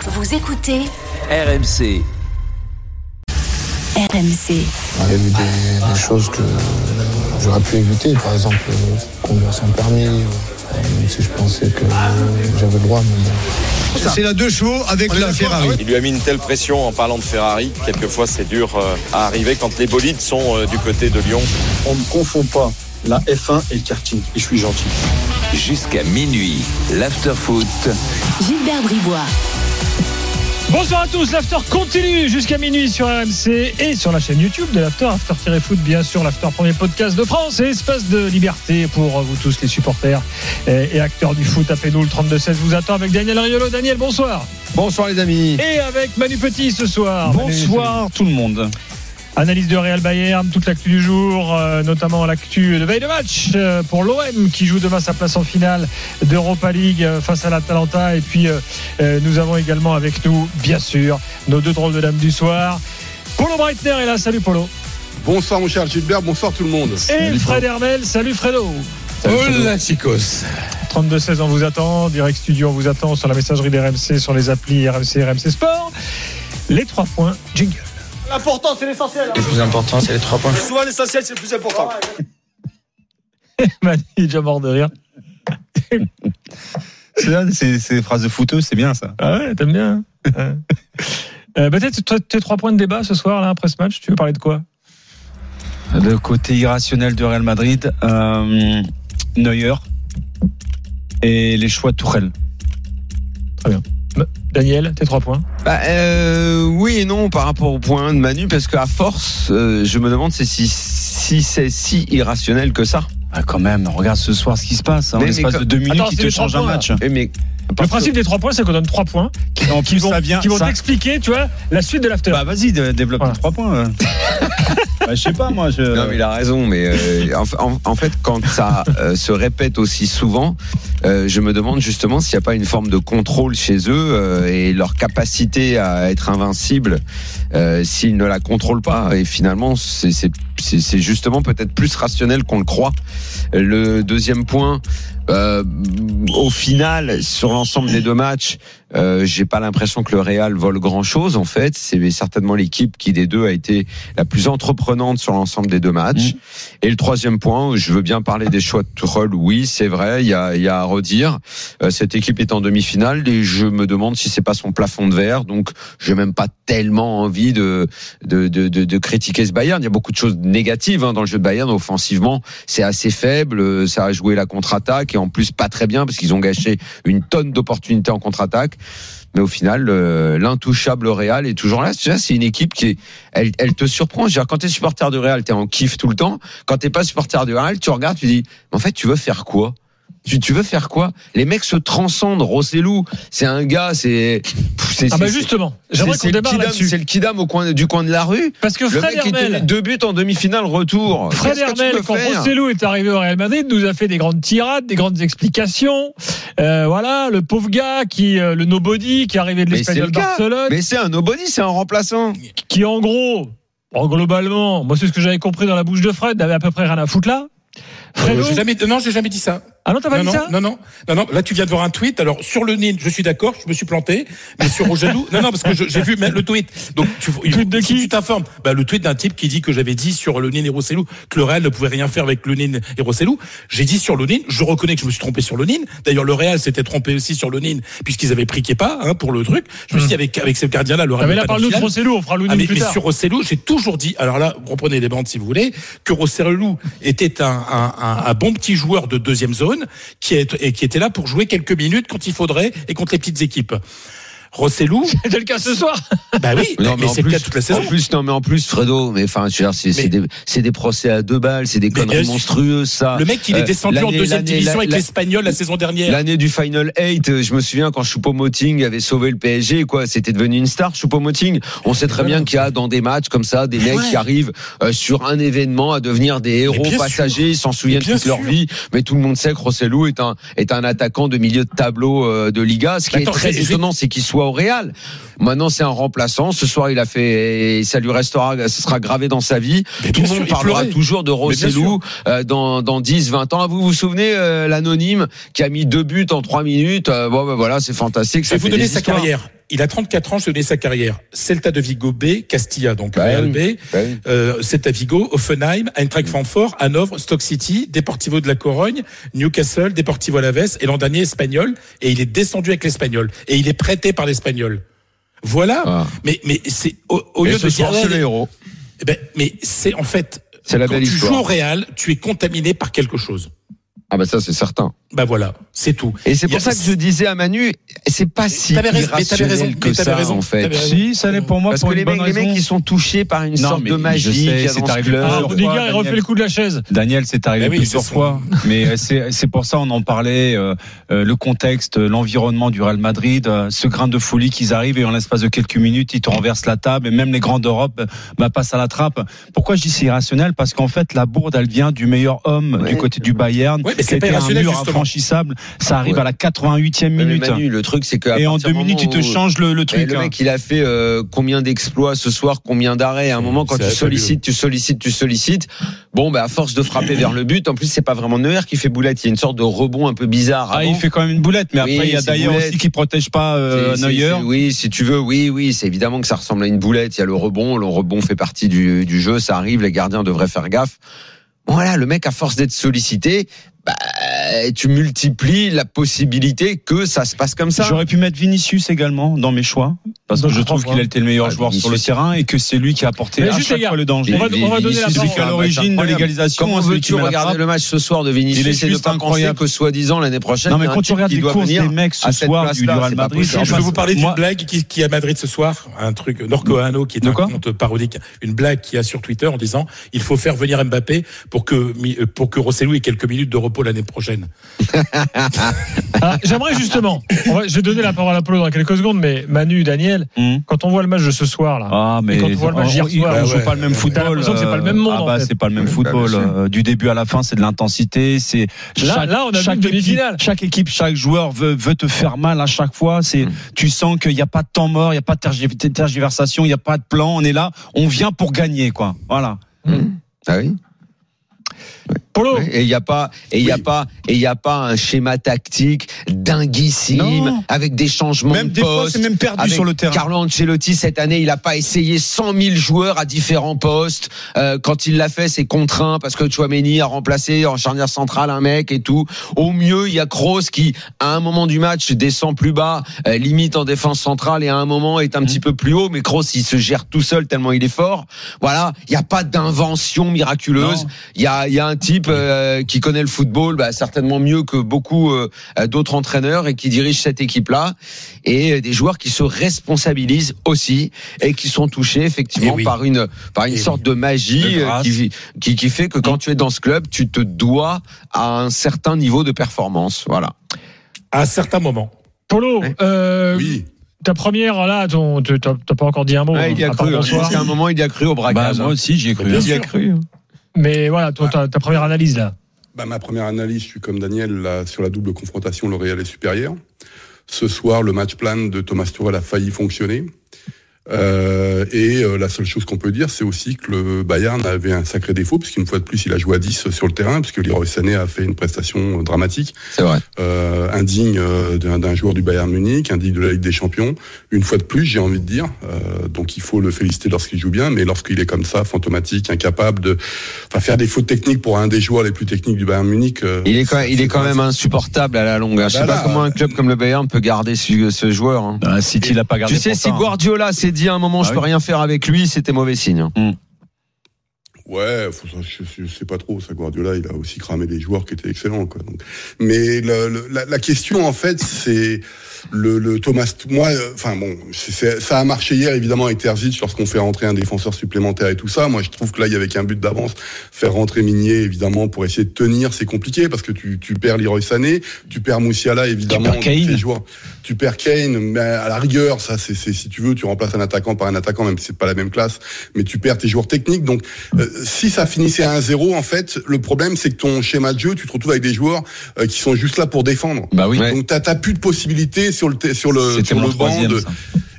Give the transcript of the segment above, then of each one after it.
Vous écoutez RMC. RMC. Il y a eu des choses que j'aurais pu éviter, par exemple conduire sans permis, même si je pensais que j'avais le droit. Mais bon. C'est la 2 chevaux avec la Ferrari. Il lui a mis une telle pression en parlant de Ferrari. Quelquefois, c'est dur à arriver quand les bolides sont du côté de Lyon. On ne confond pas la F1 et le karting. Et je suis gentil. Jusqu'à minuit, l'after-foot. Gilbert Bribois. Bonsoir à tous, l'after continue jusqu'à minuit sur RMC et sur la chaîne YouTube de l'after, after-foot bien sûr, l'after premier podcast de France et espace de liberté pour vous tous les supporters et acteurs du foot. Appelez-nous le 32-16, vous attend avec Daniel Riolo. Daniel, bonsoir. Bonsoir les amis. Et avec Manu Petit ce soir. Bonsoir tout le monde. Analyse de Real Bayern, toute l'actu du jour, notamment l'actu de veille de match pour l'OM qui joue demain sa place en finale d'Europa League face à l'Atalanta. Et puis nous avons également avec nous, bien sûr, nos deux drôles de dames du soir. Polo Breitner est là, salut Polo. Bonsoir mon cher Gilbert, bonsoir tout le monde. Et Fred Hermel, salut Fredo. Hola chicos. 32-16 on vous attend, Direct Studio on vous attend sur la messagerie d'RMC, sur les applis RMC, RMC Sport. Les 3 points, jingle. L'important, c'est l'essentiel. Le plus important, c'est les 3 points. Souvent, l'essentiel, c'est le plus important. Manu est déjà mort de rire. C'est des phrases de footeux, c'est bien ça. Ah ouais, t'aimes bien. Peut-être tes 3 points de débat ce soir, là, après ce match, tu veux parler de quoi? Le côté irrationnel de Real Madrid, Neuer et les choix de Tuchel. Très bien. Daniel, tes 3 points? Oui et non par rapport au point de Manu, parce qu'à force, je me demande si c'est si irrationnel que ça. Ah, quand même, regarde ce soir ce qui se passe. En l'espace de 2 minutes, il te change un match. Le principe des 3 points, c'est qu'on donne 3 points qui vont t'expliquer, tu vois, la suite de l'after. Bah vas-y, développe les 3 points. Je sais pas, moi. Non, mais il a raison. Mais en fait, quand ça se répète aussi souvent, je me demande justement s'il n'y a pas une forme de contrôle chez eux et leur capacité à être invincible s'ils ne la contrôlent pas. Et finalement, c'est justement peut-être plus rationnel qu'on le croit. Le deuxième point, au final, sur l'ensemble des 2 matchs, j'ai pas l'impression que le Real vole grand chose. En fait, c'est certainement l'équipe qui des deux a été la plus entreprenante sur l'ensemble des 2 matchs. Et le troisième point, je veux bien parler des choix de Tuchel. Oui, c'est vrai, il y a à redire. Cette équipe est en demi-finale et je me demande si c'est pas son plafond de verre. Donc, j'ai même pas tellement envie de critiquer ce Bayern. Il y a beaucoup de choses négatives dans le jeu de Bayern. Offensivement, c'est assez faible. Ça a joué la contre-attaque et en plus pas très bien parce qu'ils ont gâché une tonne d'opportunités en contre-attaque. Mais au final, l'intouchable Real est toujours là. C'est une équipe qui elle te surprend. Je veux dire, quand t'es supporter de Real, t'es en kiff tout le temps. Quand t'es pas supporter de Real, tu regardes, tu dis, en fait, tu veux faire quoi? Tu veux faire quoi? Les mecs se transcendent. Rossellou, c'est un gars, justement, j'aimerais qu'on démarre là-dessus. C'est le kidam du coin de la rue. Parce que Fred Hermel, il te met 2 buts en demi-finale retour. Fred Hermel, quand Rossellou est arrivé au Real Madrid, nous a fait des grandes tirades, des grandes explications. Voilà, le pauvre gars le nobody qui est arrivé de l'Espagnol Barcelone. Mais c'est un nobody, c'est un remplaçant. Qui en gros, globalement, moi c'est ce que j'avais compris dans la bouche de Fred, n'avait à peu près rien à foutre là. J'ai jamais dit ça. Ah non, t'as pas dit ça? Non. Là, tu viens de voir un tweet. Alors, sur le Nîmes, je suis d'accord, je me suis planté. Mais sur Rogelou, non, parce que j'ai vu le tweet. Donc, tweet de qui? Tu t'informes. Le tweet d'un type qui dit que j'avais dit sur le Nîmes et Rossellou que le Real ne pouvait rien faire avec le Nîmes et Rossellou. J'ai dit sur le Nîmes. Je reconnais que je me suis trompé sur le Nîmes. D'ailleurs, le Real s'était trompé aussi sur le Nîmes puisqu'ils avaient pris Kepa, pour le truc. Je me suis dit, avec ce gardien-là, le Real. Mais là, parle-nous de Rossellou, on fera le Nîmes plus tard. Mais sur Rossellou, j'ai toujours dit, alors là, reprenez les bandes si vous voulez, que Rossellou était un bon petit joueur de deuxième zone qui était là pour jouer quelques minutes quand il faudrait et contre les petites équipes. Rossellou. C'était le cas ce soir. Bah oui, mais c'est le cas toute la saison. En plus, Fredo, c'est des procès à 2 balles, c'est des conneries monstrueuses, ça. Le mec, il est descendu en deuxième division avec l'Espagnol la saison dernière. L'année du Final 8, je me souviens quand Choupo-Moting avait sauvé le PSG, c'était devenu une star, Choupo-Moting. On sait très bien qu'il y a dans des matchs comme ça, des mecs qui arrivent sur un événement à devenir des héros passagers, ils s'en souviennent toute leur vie. Mais tout le monde sait que Rossellou est un attaquant de milieu de tableau de Liga. Ce qui est très étonnant, c'est qu'il soit au Real. Maintenant, c'est un remplaçant. Ce soir, il a fait, et ça lui restera, ça sera gravé dans sa vie. Tout le monde parlera toujours de Rossellou dans 10, 20 ans. Vous vous souvenez, l'anonyme qui a mis 2 buts en 3 minutes. Voilà, c'est fantastique. Je vais vous donner sa carrière. il a 34 ans, je donnais sa carrière. Celta de Vigo B, Castilla, donc Real B, Celta Vigo, Hoffenheim, Eintracht Francfort, Hanovre, Stoke City, Deportivo de la Corogne, Newcastle, Deportivo Alaves, et l'an dernier Espagnol, et il est descendu avec l'Espagnol, et il est prêté par l'Espagnol. Voilà. Mais c'est, au lieu de dire, c'est le héros. Mais c'est, en fait, c'est la quand belle tu histoire. joues au Real, tu es contaminé par quelque chose. Ah bah ça c'est certain. Bah voilà, c'est tout. Et c'est pour ça que je disais à Manu, c'est pas si irrationnel que ça en fait. Si, ça l'est pour moi. Parce que les mecs ils sont touchés par une sorte de magie. C'est arrivé. Rudiger il refait le coup de la chaise. Daniel, c'est arrivé plusieurs fois. Mais c'est pour ça on en parlait. Le contexte, l'environnement du Real Madrid, ce grain de folie qu'ils arrivent et en l'espace de quelques minutes ils te renversent la table et même les grands d'Europe passent à la trappe. Pourquoi je dis c'est irrationnel? Parce qu'en fait la bourde elle vient du meilleur homme du côté du Bayern. C'est un mur infranchissable, ça arrive à la 88e minute. Manu, le truc c'est que et en 2 minutes, il te change le truc. Le mec, il a fait combien d'exploits ce soir, combien d'arrêts. À un moment, quand tu sollicites. Bon, à force de frapper vers le but, en plus, c'est pas vraiment Neuer qui fait boulette. Il y a une sorte de rebond un peu bizarre. Il fait quand même une boulette, mais après, il y a d'ailleurs aussi qui protège pas Neuer. Oui, si tu veux, oui, c'est évidemment que ça ressemble à une boulette. Il y a le rebond fait partie du jeu, ça arrive. Les gardiens devraient faire gaffe. Voilà, le mec, à force d'être sollicité, tu multiplies la possibilité que ça se passe comme ça. J'aurais pu mettre Vinicius également dans mes choix, parce que je trouve qu'il a été le meilleur joueur sur le terrain et que c'est lui qui a apporté à chaque fois le danger. On va donner la parole à l'origine de l'égalisation. Comment veux-tu regarder le match ce soir de Vinicius et ne pas penser que soi-disant l'année prochaine? Non, mais quand tu regardes les courses des mecs ce soir du Real Madrid, je vais vous parler d'une blague qui est à Madrid ce soir, un truc Norcoano qui est un compte parodique, une blague qui a sur Twitter en disant il faut faire venir Mbappé pour que Rosselló ait quelques minutes de repos l'année prochaine. J'aimerais justement, je vais donner la parole à Polo dans quelques secondes, mais Manu, Daniel, quand on voit le match de ce soir là, mais quand on voit le match d'hier soir, on joue pas le même football. l'impression que c'est pas le même monde. C'est pas le même football. Du début à la fin, c'est de l'intensité. C'est là, on a vu une demi-finale. Chaque équipe, chaque joueur veut te faire mal à chaque fois. Tu sens qu'il n'y a pas de temps mort, il n'y a pas de tergiversation, il n'y a pas de plan. On est là, on vient pour gagner, quoi. Voilà. Ah oui. Polo. Et il y a pas un schéma tactique dinguissime avec des changements même de des poste. Fois, c'est même perdu sur le terrain. Carlo Ancelotti cette année, il a pas essayé 100 000 joueurs à différents postes. Quand il l'a fait, c'est contraint parce que Tchouaméni a remplacé en charnière centrale un mec et tout. Au mieux, il y a Kroos qui, à un moment du match, descend plus bas, limite en défense centrale et à un moment est un petit peu plus haut. Mais Kroos, il se gère tout seul tellement il est fort. Voilà, il y a pas d'invention miraculeuse. Il y a un type qui connaît le football certainement mieux que beaucoup d'autres entraîneurs et qui dirige cette équipe-là, et des joueurs qui se responsabilisent aussi et qui sont touchés effectivement par une sorte de magie qui fait que quand tu es dans ce club, tu te dois à un certain niveau de performance. Voilà. À un certain moment. Polo, oui. Ta première, là, t'as pas encore dit un mot. Il y a cru. À un moment, il y a cru au braquage. Moi aussi, j'y ai cru. J'y ai cru. Mais voilà, toi, ta première analyse, là. Ma première analyse, je suis comme Daniel là, sur la double confrontation, le Real est supérieur. Ce soir, le match plan de Thomas Tuchel a failli fonctionner. La seule chose qu'on peut dire, c'est aussi que le Bayern avait un sacré défaut, puisqu'une fois de plus, il a joué à 10 sur le terrain, puisque Leroy Sané a fait une prestation dramatique. C'est vrai. Indigne d'un joueur du Bayern Munich, indigne de la Ligue des Champions. Une fois de plus, j'ai envie de dire. Donc il faut le féliciter lorsqu'il joue bien, mais lorsqu'il est comme ça, fantomatique, incapable de faire des fautes techniques pour un des joueurs les plus techniques du Bayern Munich. Il est quand même insupportable à la longue. Je sais pas comment un club comme le Bayern peut garder ce joueur. City l'a pas gardé. Tu sais, si Guardiola s'est dit à un moment, je peux rien faire avec lui, c'était mauvais signe. Ouais, je sais pas trop. Ça, Guardiola, il a aussi cramé des joueurs qui étaient excellents, quoi. Donc, mais la question, en fait, c'est le Thomas. Moi, ça a marché hier, évidemment, avec Terzic, lorsqu'on fait rentrer un défenseur supplémentaire et tout ça. Moi, je trouve que là, il y avait qu'un but d'avance. Faire rentrer Migné, évidemment, pour essayer de tenir, c'est compliqué parce que tu perds Leroy Sané, tu perds Moussiala, évidemment. Tu perds Kane, mais à la rigueur, ça, c'est si tu veux, tu remplaces un attaquant par un attaquant, même si c'est pas la même classe, mais tu perds tes joueurs techniques. Donc, si ça finissait à 1-0, en fait, le problème, c'est que ton schéma de jeu, tu te retrouves avec des joueurs qui sont juste là pour défendre. Bah oui. Donc, t'as plus de possibilités sur le banc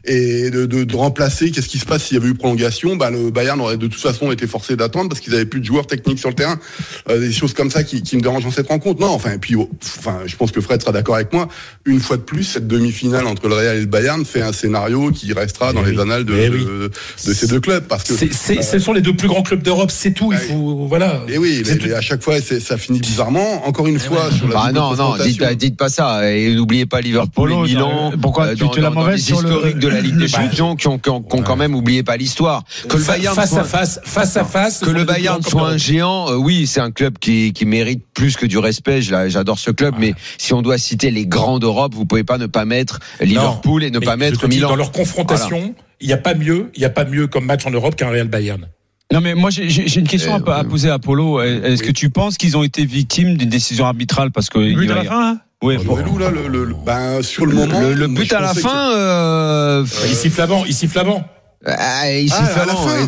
et de remplacer. Qu'est-ce qui se passe s'il y avait eu prolongation? Le Bayern aurait de toute façon été forcé d'attendre parce qu'ils avaient plus de joueurs techniques sur le terrain. Des choses comme ça qui me dérangent dans cette rencontre. Non, je pense que Fred sera d'accord avec moi. Une fois de plus, cette demi-finale entre le Real et le Bayern fait un scénario qui restera dans les annales de ces deux clubs, parce que ce sont les deux plus grands clubs d'Europe, c'est tout. Il faut Et oui, à chaque fois ça finit bizarrement. Encore une fois sur la non, dites pas ça. Et n'oubliez pas Liverpool et Milan. Pourquoi tu la mauvaise sur historique de la Ligue des Champions qui ont quand même oublié pas l'histoire. Que le Bayern face à face. Que le Bayern soit un géant, oui, c'est un club qui mérite plus que du respect. J'adore ce club, mais si on doit citer les grands d'Europe, vous pouvez pas ne pas mettre Liverpool et ne pas mettre Milan. Dans leur confrontation, il y a pas mieux comme match en Europe qu'un Real Bayern. Non, mais moi j'ai une question à poser à Polo. Est-ce que tu penses qu'ils ont été victimes d'une décision arbitrale parce que but à la fin là? Oui, sur le moment. Le but à la fin. Il siffle avant. Il siffle à la fin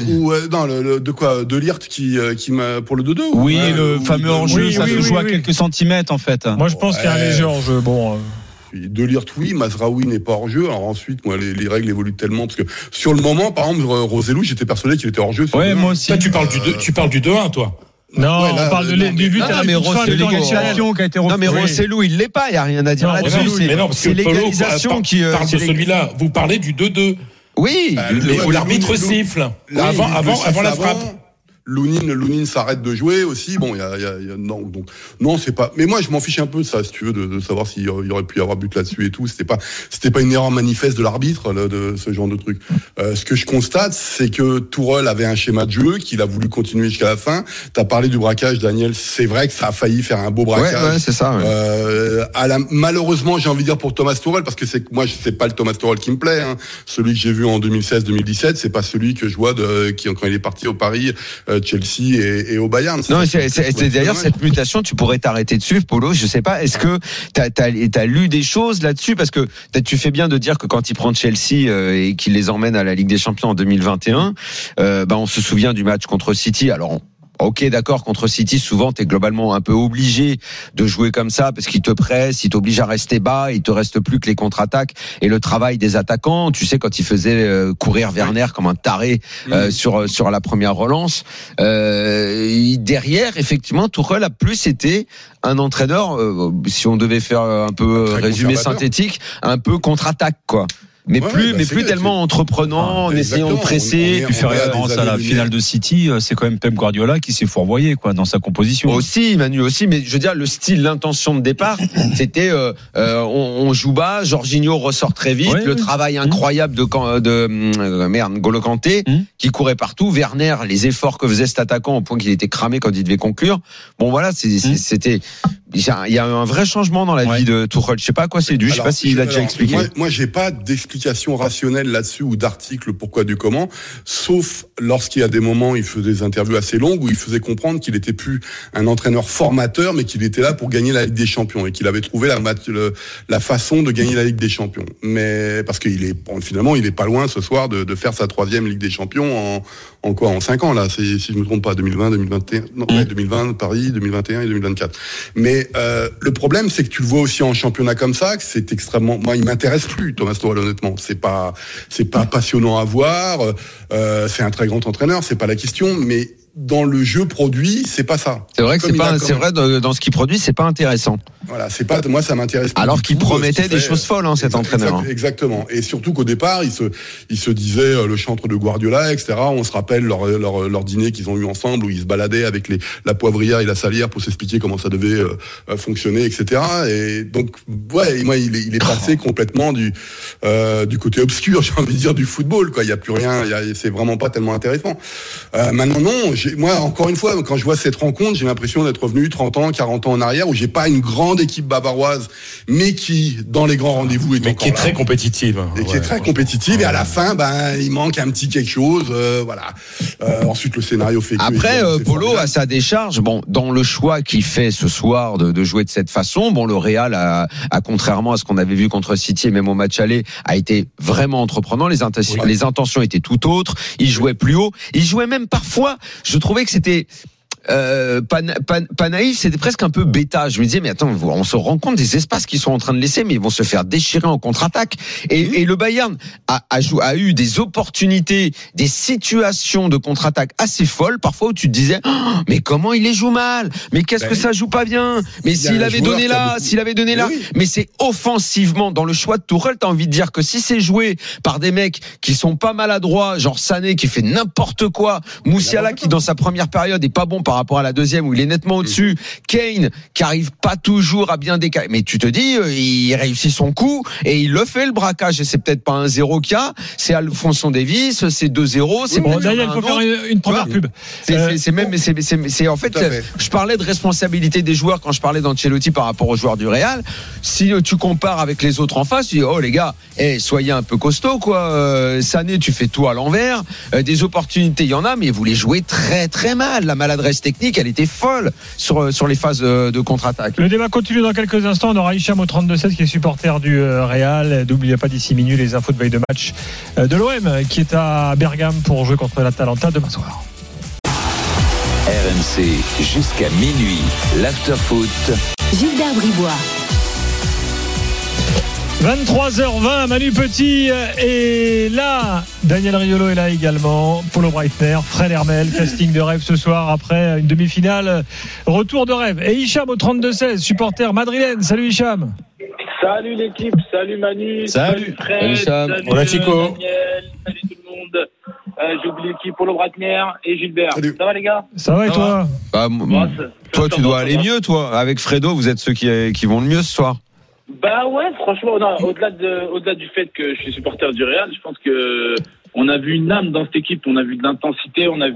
de Ligt qui m'a pour le 2-2. Oui, le fameux hors-jeu, ça se joue à quelques centimètres en fait. Moi je pense qu'il y a un léger hors-jeu. De Ligt, oui, Mazraoui n'est pas hors jeu. Alors ensuite, moi, les règles évoluent tellement parce que sur le moment, par exemple, Rossellou, j'étais persuadé qu'il était hors jeu. Ouais, moi aussi. Toi, tu parles du 2-1, toi. Non, on parle du but à la Rossellou qui a été refusé. Non, mais Rossellou, il l'est pas. Il y a rien à dire là-dessus. C'est l'égalisation qui parle de celui-là. Vous parlez du 2-2. Oui. Où l'arbitre siffle avant la frappe. Lounine s'arrête de jouer aussi. Bon, non, c'est pas. Mais moi, je m'en fiche un peu de ça, si tu veux, de savoir s'il y aurait pu y avoir but là-dessus et tout. C'était pas une erreur manifeste de l'arbitre, de ce genre de truc. Ce que je constate, c'est que Tourelle avait un schéma de jeu qu'il a voulu continuer jusqu'à la fin. T'as parlé du braquage, Daniel. C'est vrai que ça a failli faire un beau braquage. Ouais, c'est ça. Ouais. Malheureusement, j'ai envie de dire pour Thomas Tuchel, parce que moi, c'est pas le Thomas Tuchel qui me plaît. Hein. Celui que j'ai vu en 2016-2017, c'est pas celui que je vois quand il est parti au Paris. Chelsea et au Bayern. Non, c'est d'ailleurs cette mutation, tu pourrais t'arrêter dessus, Polo. Je sais pas. Est-ce que t'as lu des choses là-dessus, parce que tu fais bien de dire que quand il prend Chelsea et qu'il les emmène à la Ligue des Champions en 2021, on se souvient du match contre City. Alors ok, d'accord, contre City, souvent, t'es globalement un peu obligé de jouer comme ça parce qu'ils te pressent, ils t'obligent à rester bas, il te reste plus que les contre-attaques et le travail des attaquants. Tu sais, quand il faisait courir Werner comme un taré sur la première relance, derrière, effectivement, Tuchel a plus été un entraîneur, si on devait faire un peu résumé synthétique, un peu contre-attaque, quoi. Mais plus tellement entreprenant, en essayant de presser. Tu fais référence à la finale de City, c'est quand même Pep Guardiola qui s'est fourvoyé, quoi, dans sa composition. Aussi, Manu aussi, mais je veux dire, le style, l'intention de départ, c'était, on joue bas, Jorginho ressort très vite, le travail incroyable de N'Golo Kanté, qui courait partout, Werner, les efforts que faisait cet attaquant au point qu'il était cramé quand il devait conclure. Bon, voilà, c'était, il y a eu un vrai changement dans la vie de Tuchel. Je sais pas à quoi c'est dû, je sais pas s'il a déjà expliqué. Moi, j'ai pas d'explication rationnelle là-dessus ou d'article pourquoi du comment, sauf lorsqu'il y a des moments où il faisait des interviews assez longues où il faisait comprendre qu'il était plus un entraîneur formateur, mais qu'il était là pour gagner la Ligue des Champions et qu'il avait trouvé la façon de gagner la Ligue des Champions. Mais parce finalement, il est pas loin ce soir de faire sa 3e Ligue des Champions en 5 ans là, si je me trompe pas, 2020, 2021, 2020 Paris, 2021 et 2024. Mais le problème, c'est que tu le vois aussi en championnat comme ça, que c'est extrêmement. Moi, il m'intéresse plus, Thomas Tuchel, honnêtement. C'est pas passionnant à voir. C'est un très grand entraîneur, c'est pas la question, mais dans le jeu produit, c'est pas ça. C'est vrai que c'est vrai dans ce qu'il produit, c'est pas intéressant. Voilà, moi ça m'intéresse pas. Alors qu'il promettait des choses folles, cet entraîneur. Exactement. Et surtout qu'au départ, il se disait le chantre de Guardiola, etc. On se rappelle leur dîner qu'ils ont eu ensemble où ils se baladaient avec la poivrière et la salière pour s'expliquer comment ça devait fonctionner, etc. Et donc, moi, il est passé complètement du côté obscur, j'ai envie de dire, du football, quoi. Il y a plus rien, c'est vraiment pas tellement intéressant. Maintenant, non. Moi, encore une fois, quand je vois cette rencontre, j'ai l'impression d'être revenu 30 ans, 40 ans en arrière, où j'ai pas une grande équipe bavaroise, mais qui, dans les grands rendez-vous, qui est très compétitive. Et qui est très compétitive, et à la fin, il manque un petit quelque chose, voilà. Ensuite, le scénario fait que... Après, Polo, à sa décharge, dans le choix qu'il fait ce soir de jouer de cette façon, le Real a, contrairement à ce qu'on avait vu contre City et même au match aller, a été vraiment entreprenant. Les intentions étaient tout autres. Il jouait plus haut. Il jouait même parfois, je trouvais que c'était pas naïf, c'était presque un peu bêta. Je me disais, mais attends, on se rend compte des espaces qu'ils sont en train de laisser, mais ils vont se faire déchirer en contre-attaque. Et le Bayern a eu des opportunités, des situations de contre-attaque assez folles, parfois où tu te disais, oh, mais comment il les joue mal, mais qu'est-ce que ça joue pas bien, mais s'il avait donné là, mais c'est offensivement dans le choix de Tourelle, t'as envie de dire que si c'est joué par des mecs qui sont pas maladroits, genre Sané qui fait n'importe quoi, Moussiala qui dans sa première période est pas bon par rapport à la deuxième où il est nettement au-dessus, Kane qui arrive pas toujours à bien décaler, mais tu te dis il réussit son coup et il le fait le braquage, et c'est peut-être pas un 0 qu'il y a, c'est Alphonso Davies, c'est 2-0, c'est bon. Daniel, il faut faire une première pub. C'est en fait, je parlais de responsabilité des joueurs quand je parlais d'Ancelotti par rapport aux joueurs du Real. Si tu compares avec les autres en face, tu dis oh les gars, soyez un peu costaud quoi. Sané, tu fais tout à l'envers. Des opportunités, il y en a, mais vous les jouez très très mal. La maladresse technique, elle était folle sur les phases de contre-attaque. Le débat continue dans quelques instants. On aura Hicham au 32-16 qui est supporter du Real. N'oubliez pas d'ici minuit les infos de veille de match de l'OM qui est à Bergame pour jouer contre l'Atalanta demain soir. RMC jusqu'à minuit, l'after-foot. Gilbert Bribois. 23h20, Manu Petit est là, Daniel Riolo est là également, Paulo Breitner, Fred Hermel, casting de rêve ce soir après une demi-finale, retour de rêve. Et Hicham au 32-16, supporter madrilène. Salut Hicham. Salut l'équipe, salut Manu, salut Fred, salut Hicham, salut Chico, Daniel, salut tout le monde. J'oublie l'équipe, Paulo Breitner et Gilbert. Salut. Ça va les gars? Ça va et toi? Toi tu dois aller mieux toi, avec Fredo vous êtes ceux qui vont le mieux ce soir. Bah ouais, franchement, non, au-delà du fait que je suis supporter du Real, je pense que on a vu une âme dans cette équipe, on a vu de l'intensité, on a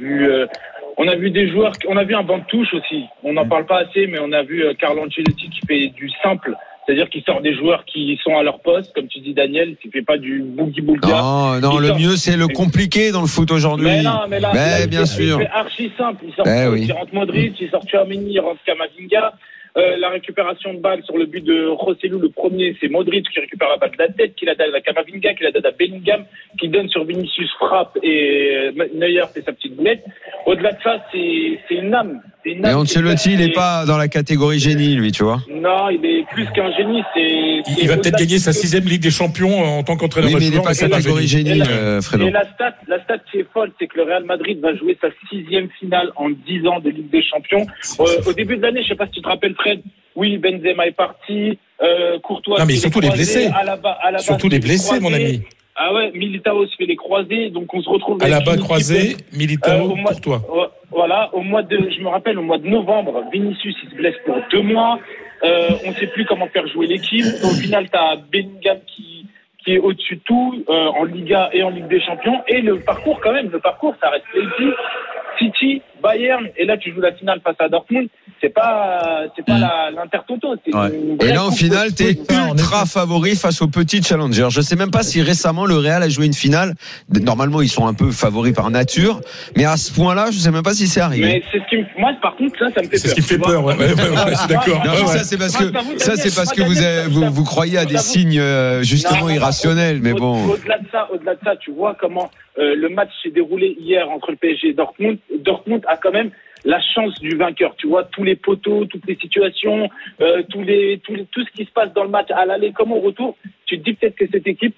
vu des joueurs, on a vu un banc de touche aussi. On n'en parle pas assez, mais on a vu Carlo Ancelotti qui fait du simple, c'est-à-dire qu'il sort des joueurs qui sont à leur poste, comme tu dis Daniel, qui fait pas du boogie-boogie. Non, le mieux c'est le compliqué dans le foot aujourd'hui. Mais non, mais là, bien sûr. Il fait archi simple, il rentre Modric, il sort Tchouaméni, il rentre Camavinga. La récupération de balle sur le but de Rossellou, le premier, c'est Modric qui récupère la balle de la tête, qui la donne à Camavinga, qui la donne à Bellingham, qui donne sur Vinicius, frappe et Neuer fait sa petite boulette. Au-delà de ça, c'est une âme. Mais Ancelotti, il n'est pas dans la catégorie génie, lui, tu vois. Non, il est plus qu'un génie. Il va peut-être gagner sa 6e Ligue des Champions en tant qu'entraîneur. Oui, mais il n'est pas catégorie génie, Fredo. Et la stat qui est folle, c'est que le Real Madrid va jouer sa 6e finale en 10 ans de Ligue des Champions. Au début de l'année, je ne sais pas si tu te rappelles, Fred, oui, Benzema est parti, Courtois... Non, mais surtout les blessés. Surtout les blessés, mon ami. Ah ouais, Militao se fait les croisés, donc on se retrouve... À la bas croisé, Militao, Courtois. Voilà, je me rappelle, au mois de novembre, Vinicius, il se blesse pour 2 mois. On ne sait plus comment faire jouer l'équipe. Au final, tu as Bellingham qui est au-dessus de tout, en Liga et en Ligue des Champions. Et le parcours, ça reste Chelsea, City, Bayern. Et là, tu joues la finale face à Dortmund. C'est pas l'Inter-Toto. Et là, au final, t'es ultra favori face aux petits challengers. Je sais même pas si récemment le Real a joué une finale. Normalement, ils sont un peu favoris par nature. Mais à ce point-là, je sais même pas si c'est arrivé. Mais c'est moi, par contre, ça me fait peur. C'est ce qui me fait peur, ouais. Je suis d'accord. Non, ça, c'est parce que vous croyez à des signes, justement, irrationnels. Mais bon. Au-delà de ça, tu vois comment, le match s'est déroulé hier entre le PSG et Dortmund. Dortmund a quand même la chance du vainqueur, tu vois, tous les poteaux, toutes les situations, tout ce qui se passe dans le match à l'aller comme au retour, tu te dis peut-être que cette équipe,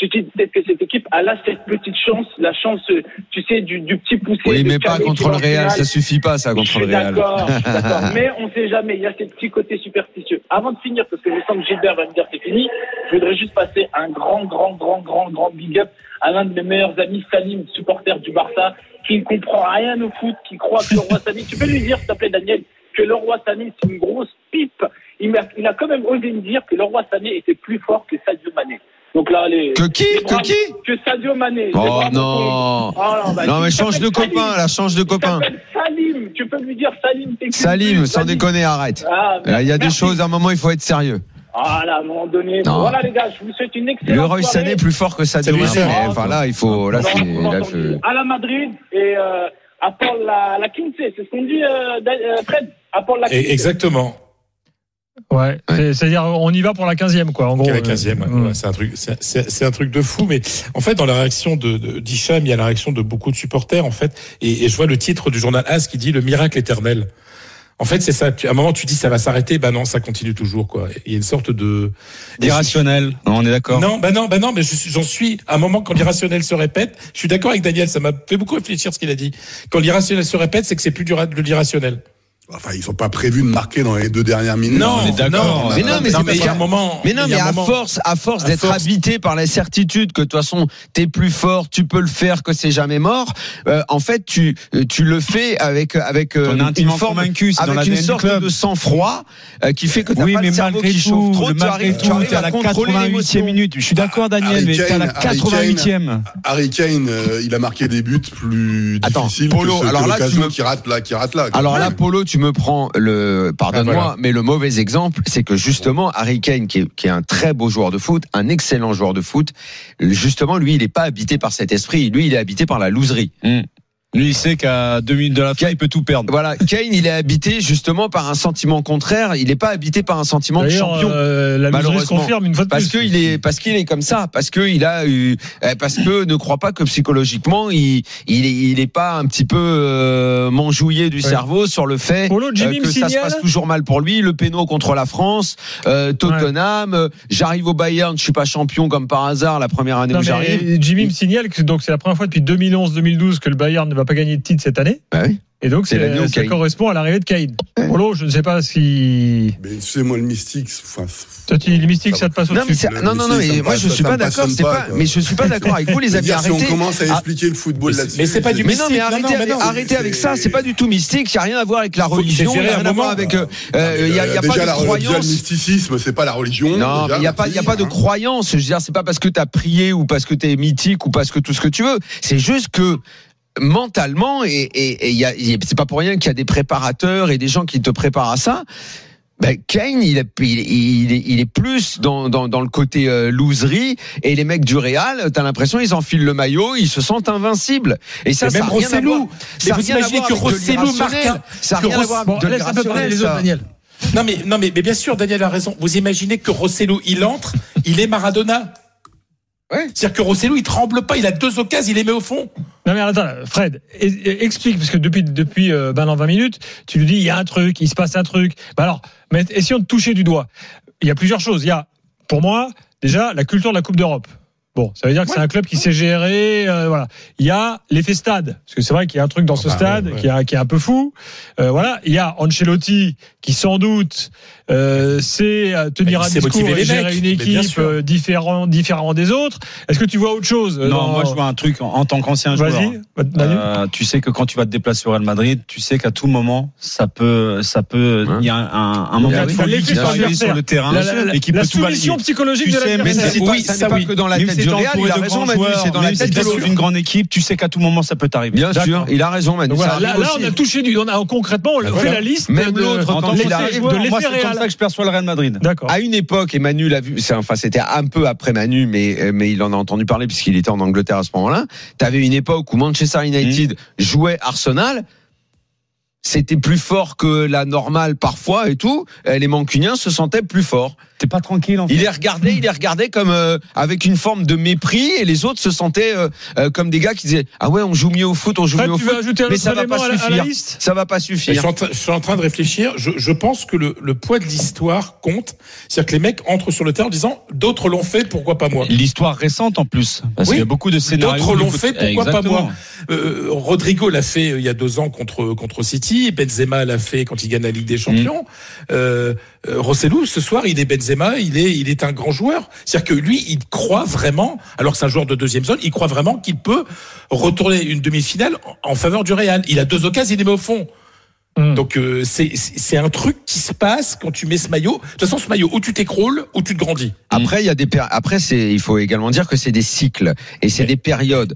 elle a cette petite chance, la chance, tu sais, du petit poussé. Oui, mais pas contre le Real, ça suffit pas, ça, contre le Real. Je suis d'accord, mais on sait jamais, il y a ces petits côtés superstitieux. Avant de finir, parce que je sens que Gilbert va me dire c'est fini, je voudrais juste passer un grand big up à l'un de mes meilleurs amis, Salim, supporter du Barça, qui ne comprend rien au foot, qui croit que le roi Sané, tu peux lui dire, s'il te plaît, Daniel, que le roi Sané, c'est une grosse pipe. Il a quand même osé me dire que le roi Sané était plus fort que Sadio Mané. Donc là, que Sadio Mané. Oh non. Non, mais change de copain, là, change de copain. Salim, tu peux lui dire Salim. Salim, sans déconner, arrête. Il y a des choses, à un moment, il faut être sérieux. Voilà, à un moment donné. Non. Voilà, les gars, je vous souhaite une excellente soirée. Le Roy Sané est plus fort que Sadio Mané. Enfin, là, il faut. Là, c'est. À la Madrid et apporte la Quince, c'est ce qu'on dit, Fred. Apporte la Quince. Exactement. Ouais. C'est-à-dire, on y va pour la 15e, quoi, en gros. La 15e, ouais, c'est un truc de fou. Mais en fait, dans la réaction d'Hicham, il y a la réaction de beaucoup de supporters, en fait. Et je vois le titre du journal AS qui dit le miracle éternel. En fait, c'est ça. À un moment, tu dis ça va s'arrêter. Non, ça continue toujours, quoi. Il y a une sorte de d'irrationnel. On est d'accord. Non, mais j'en suis. À un moment, quand l'irrationnel se répète, je suis d'accord avec Daniel. Ça m'a fait beaucoup réfléchir ce qu'il a dit. Quand l'irrationnel se répète, c'est que c'est plus de l'irrationnel. Enfin, ils sont pas prévus de marquer dans les 2 dernières minutes. Non, on est d'accord. Mais non, mais c'est un moment. Mais non, mais à force d'être habité par la certitude que de toute façon t'es plus fort, tu peux le faire, que c'est jamais mort. En fait, tu le fais avec une forme, avec une sorte de sang-froid qui fait que t'as pas le cerveau qui chauffe trop. Tu arrives à la 88e minute. Je suis d'accord, Daniel, mais t'es à la 88e. Harry Kane, il a marqué des buts plus difficiles que l'occasion qui rate là. Alors là, Polo, tu me prends pardonne-moi, mais le mauvais exemple, c'est que justement Harry Kane, qui est un très beau joueur de foot, un excellent joueur de foot, justement lui, il est pas habité par cet esprit. Lui, il est habité par la loserie. Lui, il sait qu'à 2 minutes de la fin, il peut tout perdre. Voilà, Kane, il est habité justement par un sentiment contraire. Il n'est pas habité par un sentiment de champion. La malheureusement, confirme une fois de plus. Parce qu'il est comme ça, parce que ne croit pas que psychologiquement, il est pas un petit peu manjouillé du cerveau sur le fait que ça se passe toujours mal pour lui. Le péno contre la France, Tottenham. J'arrive au Bayern, je suis pas champion comme par hasard la première année où j'arrive. Jimmy me signale que donc c'est la première fois depuis 2011-2012 que le Bayern ne va pas gagner de titre cette année. Bah oui. Et donc, ça correspond à l'arrivée de Kane. Polo, je ne sais pas si. Mais tu sais, moi, le mystique. Toi, le mystique, ça te passe au-dessus. Non, mais moi, je suis pas d'accord. Mais je suis pas d'accord avec vous, les amis. Si on commence à expliquer le football là-dessus. Mais c'est pas du mystique. Mais arrêtez avec ça. C'est pas du tout mystique. Il n'y a rien à voir avec la religion. Il n'y a rien à voir avec. Il n'y a pas de croyance. Le mysticisme, c'est pas la religion. Non, il n'y a pas de croyance. Je veux dire, c'est pas parce que tu as prié ou parce que tu es mythique ou parce que tout ce que tu veux. C'est juste que. Mentalement, c'est pas pour rien qu'il y a des préparateurs et des gens qui te préparent à ça. Kane, il est plus dans le côté loserie, et les mecs du Real, t'as l'impression ils enfilent le maillot, ils se sentent invincibles. Et ça, même Rosselló. Ça n'a rien à voir avec Rosselló marque. Ça n'a rien à voir avec de l'irrationnel. Les autres, Daniel. Non mais bien sûr, Daniel a raison. Vous imaginez que Rosselló, il entre, il est Maradona. Ouais. C'est-à-dire que Rosselló, il tremble pas, il a 2 occasions, il les met au fond. Non mais attends, Fred, explique, parce que depuis 20 minutes, tu lui dis il y a un truc, il se passe un truc. Alors, mais essayons de toucher du doigt. Il y a plusieurs choses. Il y a, pour moi, déjà la culture de la Coupe d'Europe. Bon, ça veut dire que c'est un club qui sait gérer. Voilà. Il y a l'effet stade, parce que c'est vrai qu'il y a un truc dans ce stade qui est un peu fou. Voilà. Il y a Ancelotti qui sans doute sait tenir un discours et gérer une équipe différente des autres. Est-ce que tu vois autre chose? Non, moi je vois un truc en tant qu'ancien joueur. Vas-y. Tu sais que quand tu vas te déplacer au Real Madrid, tu sais qu'à tout moment ça peut. Il y a un moment de folie qui va arriver sur le terrain et qui peut tout balayer. La soumission psychologique de l'adversaire. Oui, ça n'est pas que dans la tête. Real, il a raison, Manu, c'est dans la tête d'une grande équipe, tu sais qu'à tout moment ça peut t'arriver. Bien sûr, il a raison, Manu. Voilà, là, on a touché concrètement, on fait la liste. Même l'autre, quand il arrive, moi c'est comme ça que je perçois le Real Madrid. D'accord. À une époque, et Manu l'a vu, c'était un peu après Manu, mais il en a entendu parler puisqu'il était en Angleterre à ce moment-là. T'avais une époque où Manchester United jouait Arsenal. C'était plus fort que la normale parfois et tout. Les Mancuniens se sentaient plus forts. T'es pas tranquille en fait. Il les regardait comme avec une forme de mépris, et les autres se sentaient comme des gars qui disaient ah ouais, on joue mieux au foot, mais ça va pas suffire. Ça va pas suffire. Je suis en train de réfléchir. Je pense que le poids de l'histoire compte. C'est-à-dire que les mecs entrent sur le terrain en disant d'autres l'ont fait, pourquoi pas moi. L'histoire récente en plus. Parce qu'il y a beaucoup de scénarios. D'autres l'ont fait, pourquoi pas moi. Rodrigo l'a fait il y a 2 ans contre City. Benzema l'a fait quand il gagne la Ligue des Champions. Rosselló, ce soir, il est Benzema, il est un grand joueur. C'est-à-dire que lui, il croit vraiment, alors que c'est un joueur de deuxième zone, il croit vraiment qu'il peut retourner une demi-finale en faveur du Real. Il a 2 occasions, il les met au fond. Donc c'est un truc qui se passe quand tu mets ce maillot. De toute façon, ce maillot, ou tu t'écroules, ou tu te grandis. Après, il faut également dire que c'est des cycles et c'est des périodes.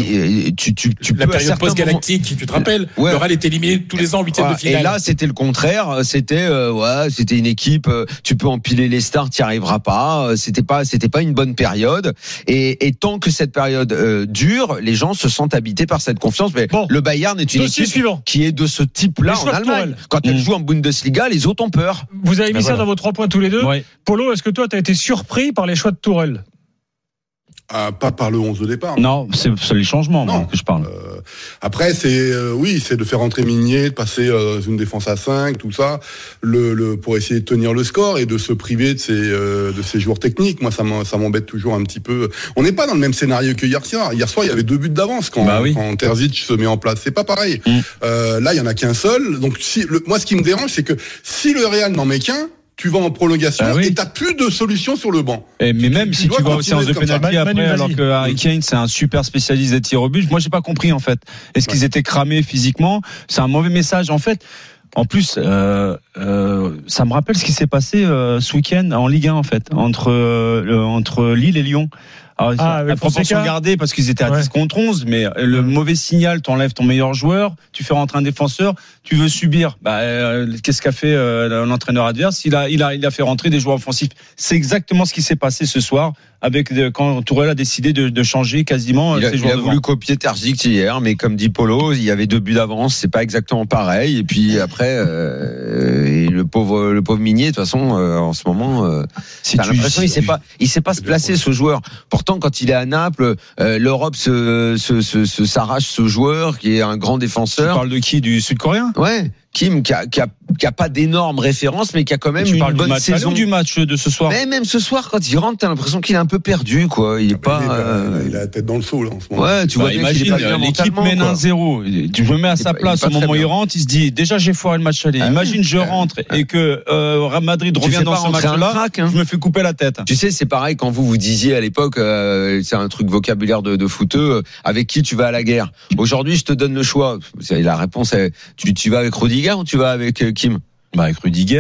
La période post-galactique, tu te rappelles, le Real est éliminé tous les ans en 8e de finale. Et là, c'était le contraire. C'était une équipe. Tu peux empiler les stars, t'y arriveras pas. C'était pas une bonne période. Et tant que cette période dure, les gens se sentent habités par cette confiance. Mais le Bayern est une équipe qui est de ce type-là. Allemagne. Tourelle. Quand elle joue en Bundesliga, les autres ont peur. Vous avez mis ça dans vos 3 points tous les deux. Ouais. Polo, est-ce que toi, tu as été surpris par les choix de Tourelle? Pas par le 11 de départ. Non, c'est les changements moi, que je parle. Après, c'est de faire entrer Migné, de passer une défense à 5, tout ça, pour essayer de tenir le score et de se priver de ces joueurs techniques. Moi, ça m'embête toujours un petit peu. On n'est pas dans le même scénario que hier soir. Hier soir, il y avait 2 buts d'avance quand Terzic se met en place. C'est pas pareil. Là, il y en a qu'un seul. Donc, moi, ce qui me dérange, c'est que si le Real n'en met qu'un, tu vas en prolongation et t'as plus de solution sur le banc. Mais même si tu vas aux séances de pénalty après, alors que Harry Kane c'est un super spécialiste des tirs au but, moi j'ai pas compris en fait. Est-ce qu'ils étaient cramés physiquement? C'est un mauvais message en fait. En plus, ça me rappelle ce qui s'est passé ce week-end en Ligue 1 en fait, entre Lille et Lyon. Alors, la proportion gardée parce qu'ils étaient à 10 contre 11, mais le mauvais signal, t'enlèves ton meilleur joueur, tu fais rentrer un défenseur, tu veux subir. Qu'est-ce qu'a fait l'entraîneur adverse? Il a fait rentrer des joueurs offensifs. C'est exactement ce qui s'est passé ce soir quand Tourelle a décidé de changer quasiment ses joueurs. Il a voulu copier Terzic hier, mais comme dit Polo, il y avait 2 buts d'avance, c'est pas exactement pareil. Et puis après, et le pauvre Migné, de toute façon, en ce moment, t'as l'impression il sait pas se placer ce joueur. Pourtant, quand il est à Naples, l'Europe s'arrache ce joueur qui est un grand défenseur. Tu parles de qui? Du Sud-Coréen? Ouais. Kim, qui a pas d'énormes références, mais qui a quand même une bonne saison. Du match de ce soir. Mais même ce soir, quand il rentre, t'as l'impression qu'il est un peu perdu, quoi. Il est pas. Il a la tête dans le seau là en ce moment. Ouais, tu vois bien qu'il est pas bien l'équipe mène 1-0. Tu me mets à sa place au moment où il rentre, il se dit déjà j'ai foiré le match aller. Imagine je rentre et que Real Madrid revient dans ce match-là, je me fais couper la tête. Tu sais, c'est pareil quand vous disiez à l'époque, c'est un truc vocabulaire de footeux, avec qui tu vas à la guerre. Aujourd'hui, je te donne le choix. La réponse est tu vas avec Rudiger ou tu vas avec Kim? Avec Rudiger,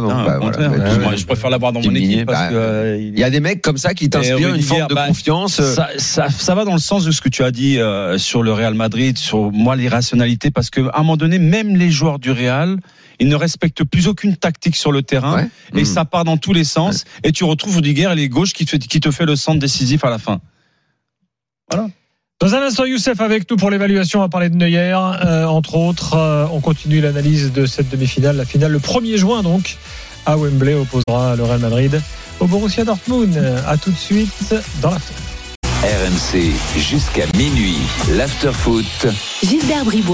je préfère l'avoir dans mon équipe parce que il y a des mecs comme ça qui t'inspirent une forme de confiance. Ça va dans le sens de ce que tu as dit sur le Real Madrid, sur moi l'irrationalité, parce que à un moment donné, même les joueurs du Real, ils ne respectent plus aucune tactique sur le terrain et ça part dans tous les sens. Et tu retrouves Rudiger et les gauches qui te fait le centre décisif à la fin. Voilà. Dans un instant, Youssef avec nous pour l'évaluation. On va parler de Neuer, entre autres. On continue l'analyse de cette demi-finale. La finale, le 1er juin, donc, à Wembley, opposera le Real Madrid au Borussia Dortmund. À tout de suite dans l'after. RMC, jusqu'à minuit. L'after-foot. Gilbert Bribois.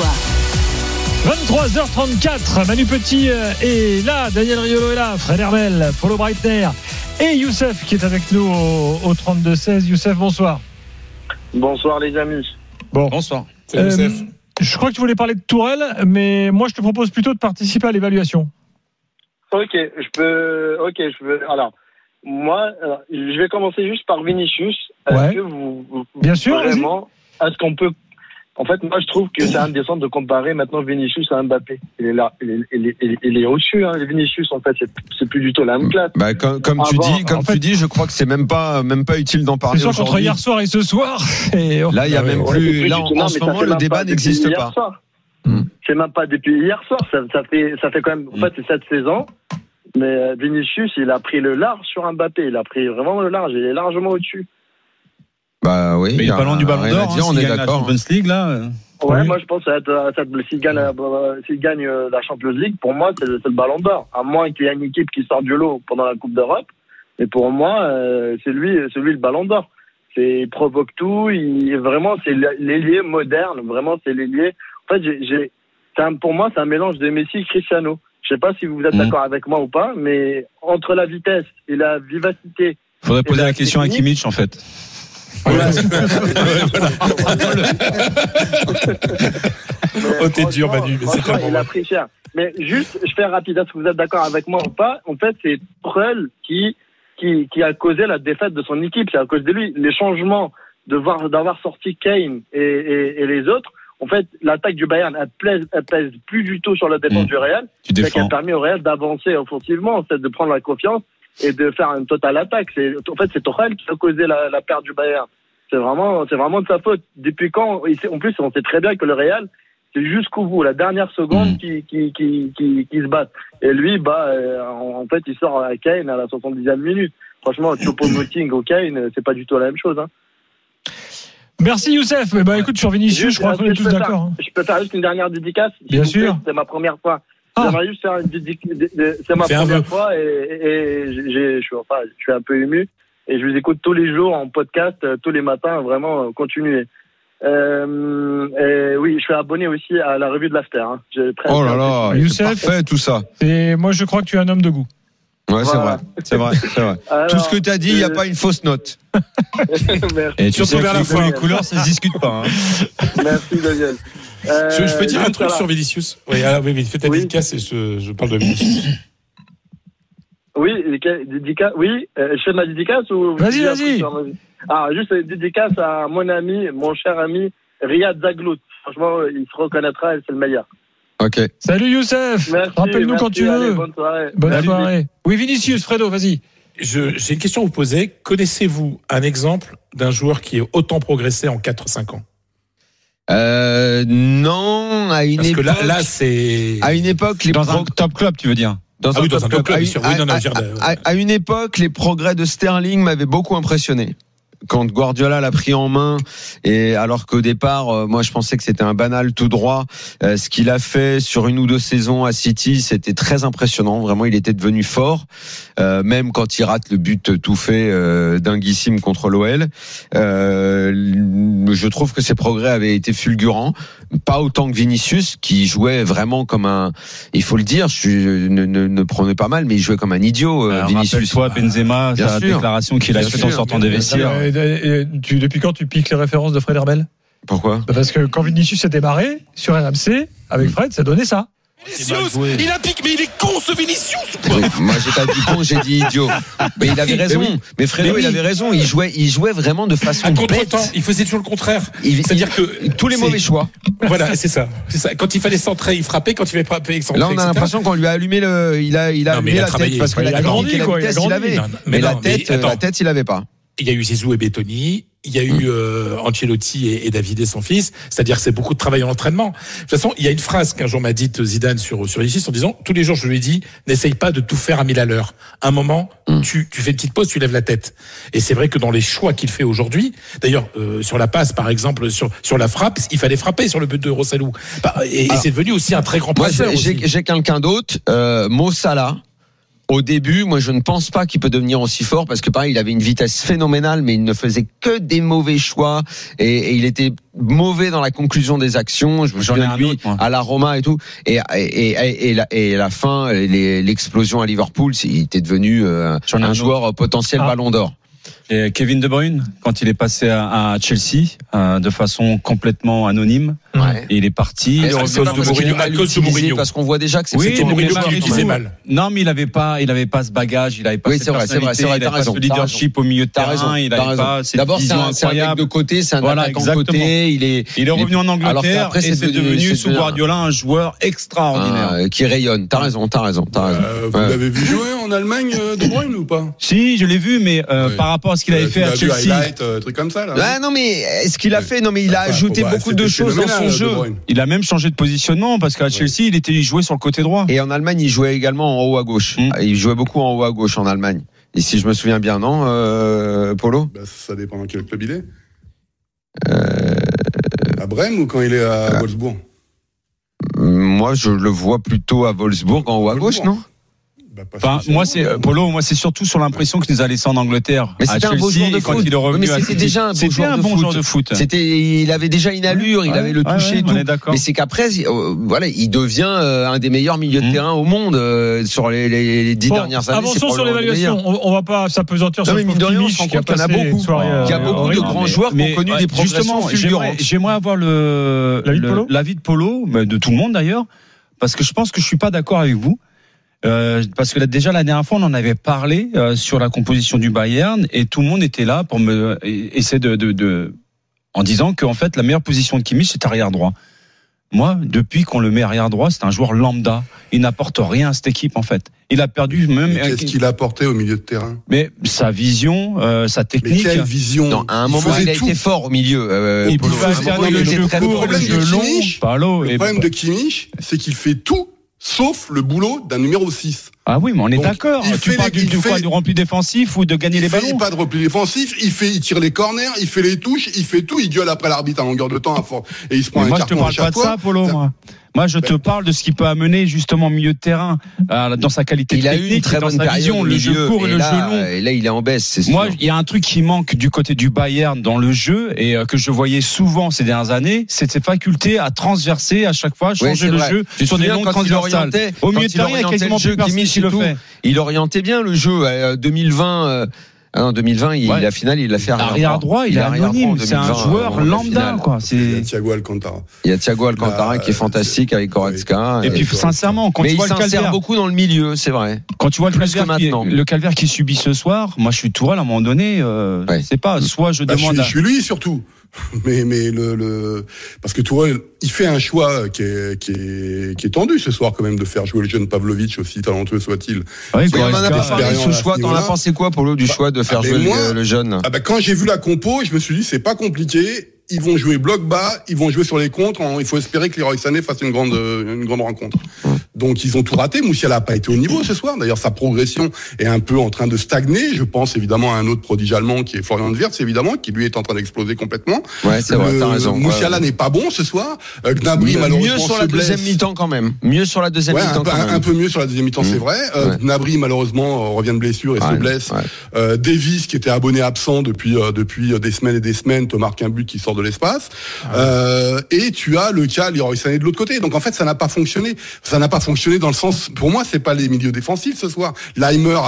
23h34. Manu Petit est là. Daniel Riolo est là. Fred Hermel, Polo Breitner et Youssef qui est avec nous au 32-16. Youssef, bonsoir. Bonsoir les amis. Bonsoir. Je crois que tu voulais parler de Tourelle, mais moi je te propose plutôt de participer à l'évaluation. Ok, je peux. Alors, moi, je vais commencer juste par Vinicius. Est-ce que vous bien sûr, vraiment, est-ce qu'on peut. En fait, moi, je trouve que c'est indécent de comparer maintenant Vinicius à Mbappé. Il est là, il est au-dessus. Vinicius, en fait, c'est plus du tout la même classe. Comme tu dis, je crois que c'est même pas utile d'en parler aujourd'hui. Entre hier soir et ce soir. Là, il y a même plus. Là, en ce moment, le débat n'existe pas. C'est même pas depuis hier soir. Ça fait quand même. En fait, c'est cette saison. Mais Vinicius, il a pris le large sur Mbappé. Il a pris vraiment le large. Il est largement au-dessus. Bah oui, mais il est pas loin du Ballon d'Or, on est d'accord. La Champions League là. Ouais, moi je pense que s'il gagne la Champions League, pour moi c'est le Ballon d'Or. À moins qu'il y ait une équipe qui sort du lot pendant la Coupe d'Europe, mais pour moi c'est lui le Ballon d'Or. Il provoque tout, vraiment c'est l'ailier moderne, vraiment c'est l'ailier. En fait, pour moi c'est un mélange de Messi et Cristiano. Je sais pas si vous êtes d'accord avec moi ou pas, mais entre la vitesse et la vivacité. Faudrait poser la question à Kimmich en fait. T'es dur, Manu, mais c'est tellement. Il a pris cher. Mais juste, je fais rapide, est-ce que vous êtes d'accord avec moi ou pas? En fait, c'est Tourelle qui a causé la défaite de son équipe. C'est à cause de lui. Les changements d'avoir sorti Kane et les autres, en fait, l'attaque du Bayern, elle pèse plus du tout sur la défense du Real. C'est qu'elle a permis au Real d'avancer offensivement, c'est de prendre la confiance et de faire une totale attaque. En fait, c'est Tourelle qui a causé la perte du Bayern. C'est vraiment de sa faute. Depuis quand? En plus, on sait très bien que le Real, c'est jusqu'au bout, la dernière seconde qui se bat. Et lui, en fait, il sort à Kane à la 70e minute. Franchement, Choupo-Moting au Kane, c'est pas du tout la même chose. Merci Youssef. Écoute, sur Vinicius, je crois qu'on est tous d'accord. Je peux faire juste une dernière dédicace. Bien sûr. C'est ma première fois. J'aimerais juste faire une dédicace. C'est ma première fois et je suis un peu ému. Et je vous écoute tous les jours en podcast, tous les matins. Vraiment, continuez. Et oui, je suis abonné aussi à la revue de l'After. Hein. Oh là là, Youssef, parfait tout ça. Et moi, je crois que tu es un homme de goût. Ouais, voilà. c'est vrai. Alors, tout ce que tu as dit, il n'y a pas une fausse note. Et surtout vers la fin, les couleurs, ça se discute pas. Hein. Merci Daniel. Je peux dire un truc sur Vinicius. Oui, fais ta dédicace et je parle de Vinicius. Oui, dédicace. Oui, je fais ma dédicace ou Vas-y. Juste dédicace à mon cher ami Riyad Zaglout. Franchement, il se reconnaîtra, c'est le meilleur. Ok. Salut Youssef. Rappelle-nous quand tu veux. Allez, bonne soirée. Bonne soirée. Oui, Vinicius, Fredo, vas-y. J'ai une question à vous poser. Connaissez-vous un exemple d'un joueur qui est autant progressé en 4-5 ans? Non, à une époque. Parce que là, c'est. À une époque, dans un top club, tu veux dire? Dans un top club, bien sûr. À une époque, les progrès de Sterling m'avaient beaucoup impressionné. Quand Guardiola l'a pris en main, et alors qu'au départ, moi je pensais que c'était un banal tout droit, ce qu'il a fait sur une ou deux saisons à City, c'était très impressionnant. Vraiment, il était devenu fort, même quand il rate le but tout fait dinguissime contre l'OL. Je trouve que ses progrès avaient été fulgurants, pas autant que Vinicius, qui jouait vraiment comme un, il faut le dire, ne prenez pas mal, mais il jouait comme un idiot. Vinicius. Rappelle-toi Benzema, sa déclaration qu'il a faite en sortant des vestiaires. Depuis quand tu piques les références de Fred Herbel? Pourquoi? Parce que quand Vinicius s'est démarré sur RMC avec Fred, ça donnait ça. Vinicius, il a piqué, mais il est con ce Vinicius ou quoi? Moi j'ai pas dit con, j'ai dit idiot. Mais il avait raison. Mais Fredo, il avait raison. Il jouait vraiment de façon bête. Il faisait toujours le contraire. C'est-à-dire que tous les mauvais choix. Voilà, c'est ça. Quand il fallait centrer, il frappait. Quand il fallait frapper, il centrait. Là, on a l'impression qu'on lui a allumé il a allumé la tête parce que la grandi, quoi. Il avait. Mais la tête, il avait pas. Il y a eu Zizou et Bettoni, il y a eu Ancelotti et David et son fils, c'est-à-dire que c'est beaucoup de travail en entraînement. De toute façon, il y a une phrase qu'un jour m'a dite Zidane sur Vinicius en disant, tous les jours je lui ai dit, n'essaye pas de tout faire à 1000 à l'heure. Un moment, tu fais une petite pause, tu lèves la tête. Et c'est vrai que dans les choix qu'il fait aujourd'hui, d'ailleurs sur la passe par exemple, sur la frappe, il fallait frapper sur le but de Rossellou. Et c'est devenu aussi un très grand passeur. J'ai quelqu'un d'autre, Mo Salah. Au début, moi, je ne pense pas qu'il peut devenir aussi fort parce que pareil, il avait une vitesse phénoménale, mais il ne faisait que des mauvais choix et il était mauvais dans la conclusion des actions. Je me souviens de lui à la Roma et tout. Et la fin, l'explosion à Liverpool, il était devenu un joueur potentiel Ballon d'Or. Et Kevin De Bruyne, quand il est passé à Chelsea, de façon complètement anonyme, et il est parti. À cause de Mourinho. Parce qu'on voit déjà que c'était Mourinho qui l'utilisait mal. Non, mais il avait pas ce bagage, il avait pas cette personnalité, il avait pas ce leadership au milieu de terrain, il avait pas cette vision incroyable. C'est un mec de côté, c'est un attaquant côté, il est revenu en Angleterre et c'est devenu sous Guardiola un joueur extraordinaire. Qui rayonne. T'as raison. Vous l'avez vu jouer en Allemagne, De Bruyne, ou pas? Si, je l'ai vu, mais par rapport à ce qu'il avait fait à Chelsea. Truc comme ça, là. Ah, non, mais est-ce qu'il a fait? Non, mais il a ajouté beaucoup de choses dans son jeu. Il a même changé de positionnement parce qu'à Chelsea, il jouait sur le côté droit. Et en Allemagne, il jouait également en haut à gauche. Il jouait beaucoup en haut à gauche en Allemagne. Et si je me souviens bien, non, Polo? Ça dépend dans quel club il est. À Brême ou quand il est à Wolfsburg? Moi, je le vois plutôt à Wolfsburg en haut à gauche, non? Moi c'est surtout sur l'impression qu'il nous a laissé en Angleterre. Mais c'était un beau joueur de foot. Quand il est revenu, c'était déjà un bon joueur de foot. Il avait déjà une allure, il avait le toucher et tout. Mais c'est qu'après, il devient un des meilleurs milieux de terrain au monde sur les 10 dernières années. Avançons sur l'évaluation. On va pas s'apesantir sur le Kimmich. Il y a beaucoup de grands joueurs qui ont connu des progressions fulgurantes. J'aimerais avoir l'avis de Polo, de tout le monde d'ailleurs, parce que je pense que je suis pas d'accord avec vous. Parce que déjà la dernière fois on en avait parlé sur la composition du Bayern et tout le monde était là pour essayer en disant qu'en fait la meilleure position de Kimmich c'est arrière droit. Moi, depuis qu'on le met arrière droit, c'est un joueur lambda. Il n'apporte rien à cette équipe en fait. Il a perdu même. Mais qu'est-ce qu'il a apporté au milieu de terrain? Mais sa vision, sa technique. Mais quelle vision? Non, à un moment il a été fort au milieu. Il pouvait alterner le jeu court, le jeu long. Le problème de Kimmich, c'est qu'il fait tout sauf le boulot d'un numéro 6. Ah oui, mais on est Donc, d'accord. Tu parles du repli défensif ou de gagner les ballons? Il fait pas de repli défensif, il tire les corners, il fait les touches, il fait tout, il gueule après l'arbitre à longueur de temps et il se prend un carton à chaque fois. Moi, je te parle pas de ça, Polo, Moi, je te parle de ce qui peut amener justement au milieu de terrain dans sa qualité technique, il a eu une très bonne vision, le jeu court et le jeu long. Et là, il est en baisse, c'est sûr. Moi, il y a un truc qui manque du côté du Bayern dans le jeu et que je voyais souvent ces dernières années, c'est cette faculté à transverser à chaque fois, changer le jeu sur des longues transversales. Au milieu de terrain, il y a quasiment plus personne qui le fait. Il orientait bien le jeu. 2020. En 2020, la finale, il l'a fait arrière droit. Il est anonyme. C'est un joueur lambda, quoi. Il y a Thiago Alcantara. Il y a Thiago Alcantara qui est fantastique avec Goretzka. Et puis, sincèrement, quand tu vois le Calvaire. Mais il s'insère beaucoup dans le milieu, c'est vrai. Quand tu vois le Calvaire qui subit ce soir, moi, je suis Tourelle à un moment donné, c'est pas, soit je demande je suis lui, surtout. Mais parce que Tourelle, il fait un choix qui est tendu ce soir quand même, de faire jouer le jeune Pavlovic, aussi talentueux soit-il. Oui, on en a pas parlé de ce choix. T'en as pensé quoi, Polo, du choix de faire jouer le jeune? Quand j'ai vu la compo, je me suis dit c'est pas compliqué. Ils vont jouer bloc bas, ils vont jouer sur les contres. Il faut espérer que Leroy Sané fasse une grande rencontre. Donc ils ont tout raté. Moussiala n'a pas été au niveau ce soir. D'ailleurs, sa progression est un peu en train de stagner. Je pense évidemment à un autre prodige allemand qui est Florian Wirtz, évidemment, qui lui est en train d'exploser complètement. Ouais, c'est vrai, t'as raison. Moussiala n'est pas bon ce soir. Gnabry malheureusement mieux sur la deuxième mi-temps quand même. Mieux sur la deuxième mi-temps quand même. Un peu mieux sur la deuxième mi-temps, c'est vrai. Gnabry malheureusement revient de blessure et se blesse. Davies qui était abonné absent depuis des semaines et des semaines te marque un but qui sort de l'espace. Et tu as le cas Leroy Sané de l'autre côté. Donc en fait, ça n'a pas fonctionné. Ça n'a pas fonctionné dans le sens, pour moi, c'est pas les milieux défensifs ce soir. Leimer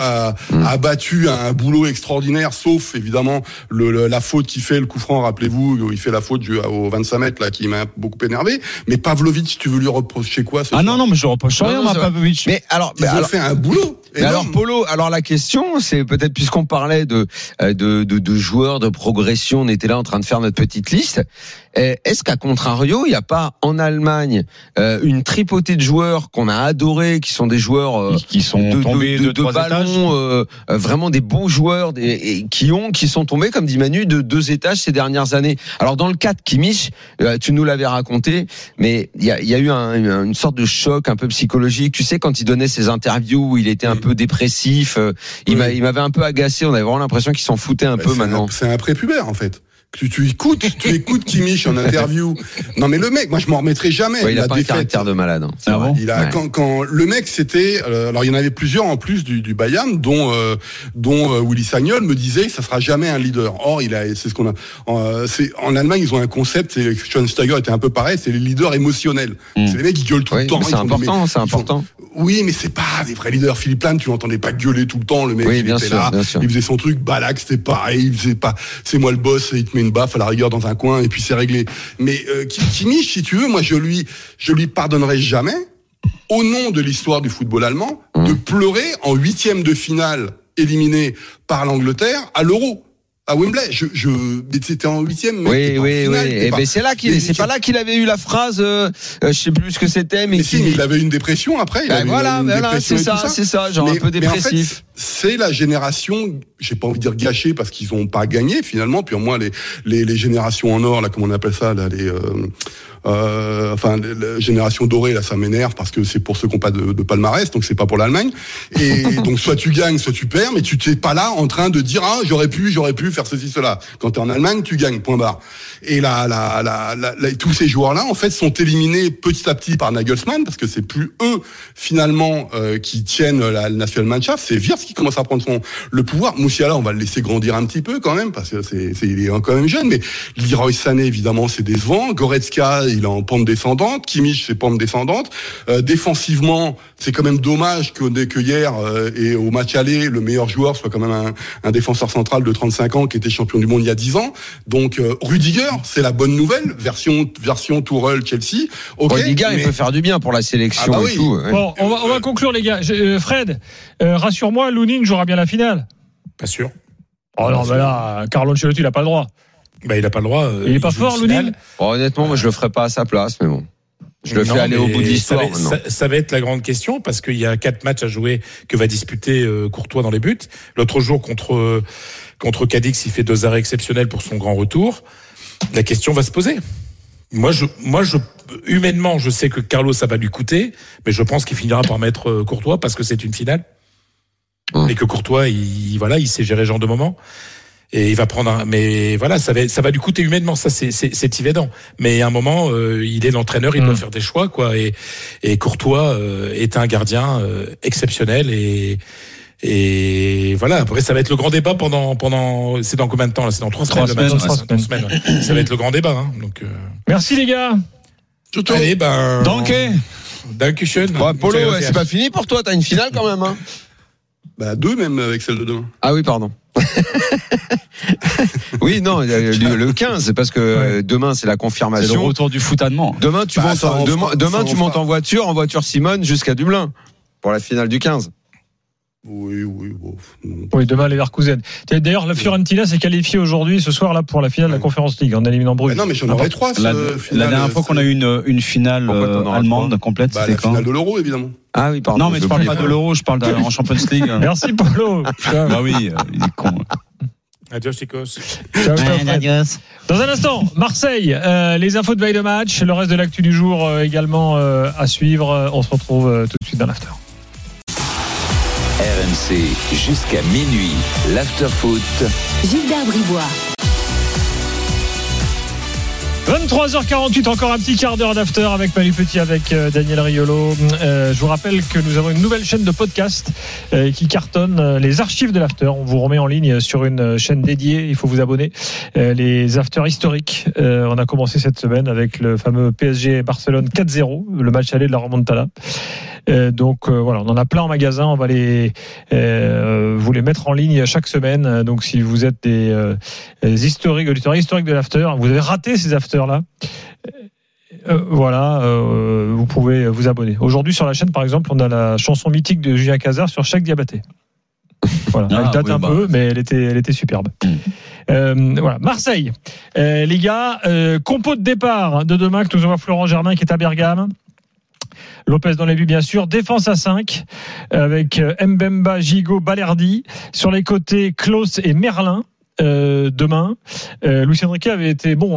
a battu un boulot extraordinaire, sauf évidemment la faute qu'il fait, le coup franc, rappelez-vous, où il fait la faute au 25 mètres là, qui m'a beaucoup énervé. Mais Pavlovic, tu veux lui reprocher quoi ce soir? Non, mais je reproche rien à Pavlovic. Mais alors, ils ont fait un boulot. Mais alors Polo, la question, c'est peut-être, puisqu'on parlait de joueurs de progression, on était là en train de faire notre petite liste. Est-ce qu'à contrario, il n'y a pas en Allemagne une tripotée de joueurs qu'on a adorés, qui sont des joueurs qui sont tombés de ballon, vraiment des beaux joueurs, qui sont tombés, comme dit Manu, de 2 étages ces dernières années. Alors dans le cas de Kimmich, tu nous l'avais raconté, mais il y a eu une sorte de choc un peu psychologique. Tu sais, quand il donnait ses interviews où il était un peu dépressif, il m'avait un peu agacé. On avait vraiment l'impression qu'il s'en foutait un peu maintenant. C'est un prépubère en fait. Tu écoutes Kimmich en interview. Non mais le mec, moi je m'en remettrai jamais. Ouais, il a pas un caractère de malade. Il a quand le mec c'était, alors il y en avait plusieurs en plus du Bayern, dont Willy Sagnol me disait ça sera jamais un leader. Or c'est ce qu'on a. En Allemagne ils ont un concept, Schweinsteiger était un peu pareil, c'est les leaders émotionnels. C'est les mecs qui gueulent tout le temps. C'est important. Oui, mais c'est pas des vrais leaders. Philippe Lahm, tu l'entendais pas gueuler tout le temps. Le mec, il était là, il faisait son truc. Balak, c'était pareil. Il faisait pas. C'est moi le boss. Et il te met une baffe à la rigueur dans un coin et puis c'est réglé. Mais Kimmich, si tu veux, moi je lui pardonnerai jamais, au nom de l'histoire du football allemand, de pleurer en 8e de finale éliminé par l'Angleterre à l'Euro. À Wembley, c'était en 8e. Oui. Et ben c'est pas là qu'il avait eu la phrase. Je sais plus ce que c'était, mais il avait une dépression après. C'est ça, genre un peu dépressif. Mais en fait, c'est la génération, j'ai pas envie de dire gâchée parce qu'ils ont pas gagné finalement. Puis au moins les générations en or, là, comment on appelle ça, là, la génération dorée, là, ça m'énerve parce que c'est pour ceux qui n'ont pas de palmarès, donc c'est pas pour l'Allemagne. Et donc soit tu gagnes, soit tu perds, mais tu t'es pas là en train de dire j'aurais pu faire ceci, cela. Quand t'es en Allemagne, tu gagnes, point barre. Et tous ces joueurs-là, en fait, sont éliminés petit à petit par Nagelsmann parce que c'est plus eux finalement qui tiennent la Nationalmannschaft, c'est Wirtz qui commence à prendre le pouvoir. Moussiala, on va le laisser grandir un petit peu quand même parce que il est quand même jeune, mais Leroy Sané évidemment c'est décevant. Goretzka, il est en pente descendante. Kimmich, c'est pente descendante. Défensivement, c'est quand même dommage que hier et au match aller, le meilleur joueur soit quand même un défenseur central de 35 ans qui était champion du monde il y a 10 ans. Donc Rudiger, c'est la bonne nouvelle, version Tourelle Chelsea. Okay, Rudiger, il peut faire du bien pour la sélection et tout. Bon, on va conclure les gars. Fred, rassure-moi, Lunin jouera bien la finale. Pas sûr. Oh non, mais là, Carlo Ancelotti, il a pas le droit. Il n'a pas le droit. Il est pas fort, Lunin. Honnêtement, moi je le ferai pas à sa place, mais bon. Je le fais aller au bout de l'histoire. Ça va être la grande question parce qu'il y a 4 matchs à jouer que va disputer Courtois dans les buts. L'autre jour contre Cadix, il fait 2 arrêts exceptionnels pour son grand retour. La question va se poser. Moi, humainement, je sais que Carlos, ça va lui coûter, mais je pense qu'il finira par mettre Courtois parce que c'est une finale. Et que Courtois, il sait gérer ce genre de moment. Et il va prendre mais voilà, ça va lui coûter humainement, ça c'est évident. Mais à un moment, il est l'entraîneur, il doit faire des choix, quoi. Et Courtois est un gardien exceptionnel et voilà. Après, ça va être le grand débat pendant. C'est dans combien de temps là ? C'est dans 3 semaines. 3 semaines. Ouais. Ça va être le grand débat. Hein. Donc. Merci les gars. Allez, Dankeschön. Bon, Polo, c'est pas fini pour toi. T'as une finale quand même. Hein. 2 même avec celle de demain. Ah oui, pardon. Oui, non, le 15, parce que demain c'est la confirmation. C'est le retour du foot allemand. Demain tu montes en voiture Simone jusqu'à Dublin pour la finale du 15. Oui. Oui, demain Leverkusen. D'ailleurs, la Fiorentina s'est qualifiée aujourd'hui, ce soir là, pour la finale de la Conference League en éliminant Bruges. Non, mais j'en aurais 3. La dernière fois qu'on a eu une finale allemande complète, c'était la finale de l'Euro, évidemment. Ah oui, pardon. Non, mais je parle pas de l'Euro, je parle en Champions League. Merci Polo. Bah oui, il est con. Adios, chicos. Adios. Dans un instant, Marseille, les infos de veille de match, le reste de l'actu du jour également à suivre. On se retrouve tout de suite dans l'after. RMC jusqu'à minuit, l'after-foot. Gilbert Bribois. 23h48, encore un petit quart d'heure d'after avec Manu Petit, avec Daniel Riolo. Je vous rappelle que nous avons une nouvelle chaîne de podcast qui cartonne, les archives de l'after. On vous remet en ligne sur une chaîne dédiée, il faut vous abonner. Les afters historiques, on a commencé cette semaine avec le fameux PSG Barcelone 4-0, le match aller de la remontada. Donc voilà, on en a plein en magasin, on va vous les mettre en ligne chaque semaine. Donc si vous êtes des auditeurs historiques de l'after, vous avez raté ces afters là, vous pouvez vous abonner. Aujourd'hui sur la chaîne par exemple, on a la chanson mythique de Julien Cazard sur chaque Diabaté. Voilà, elle date peu, mais elle était superbe. Voilà, Marseille, les gars, compo de départ de demain que nous avons Florent Germain qui est à Bergame. Lopez dans les buts bien sûr, défense à 5 avec Mbemba, Gigot, Balerdi, sur les côtés Klose et Merlin. Demain, Luis Enrique avait été bon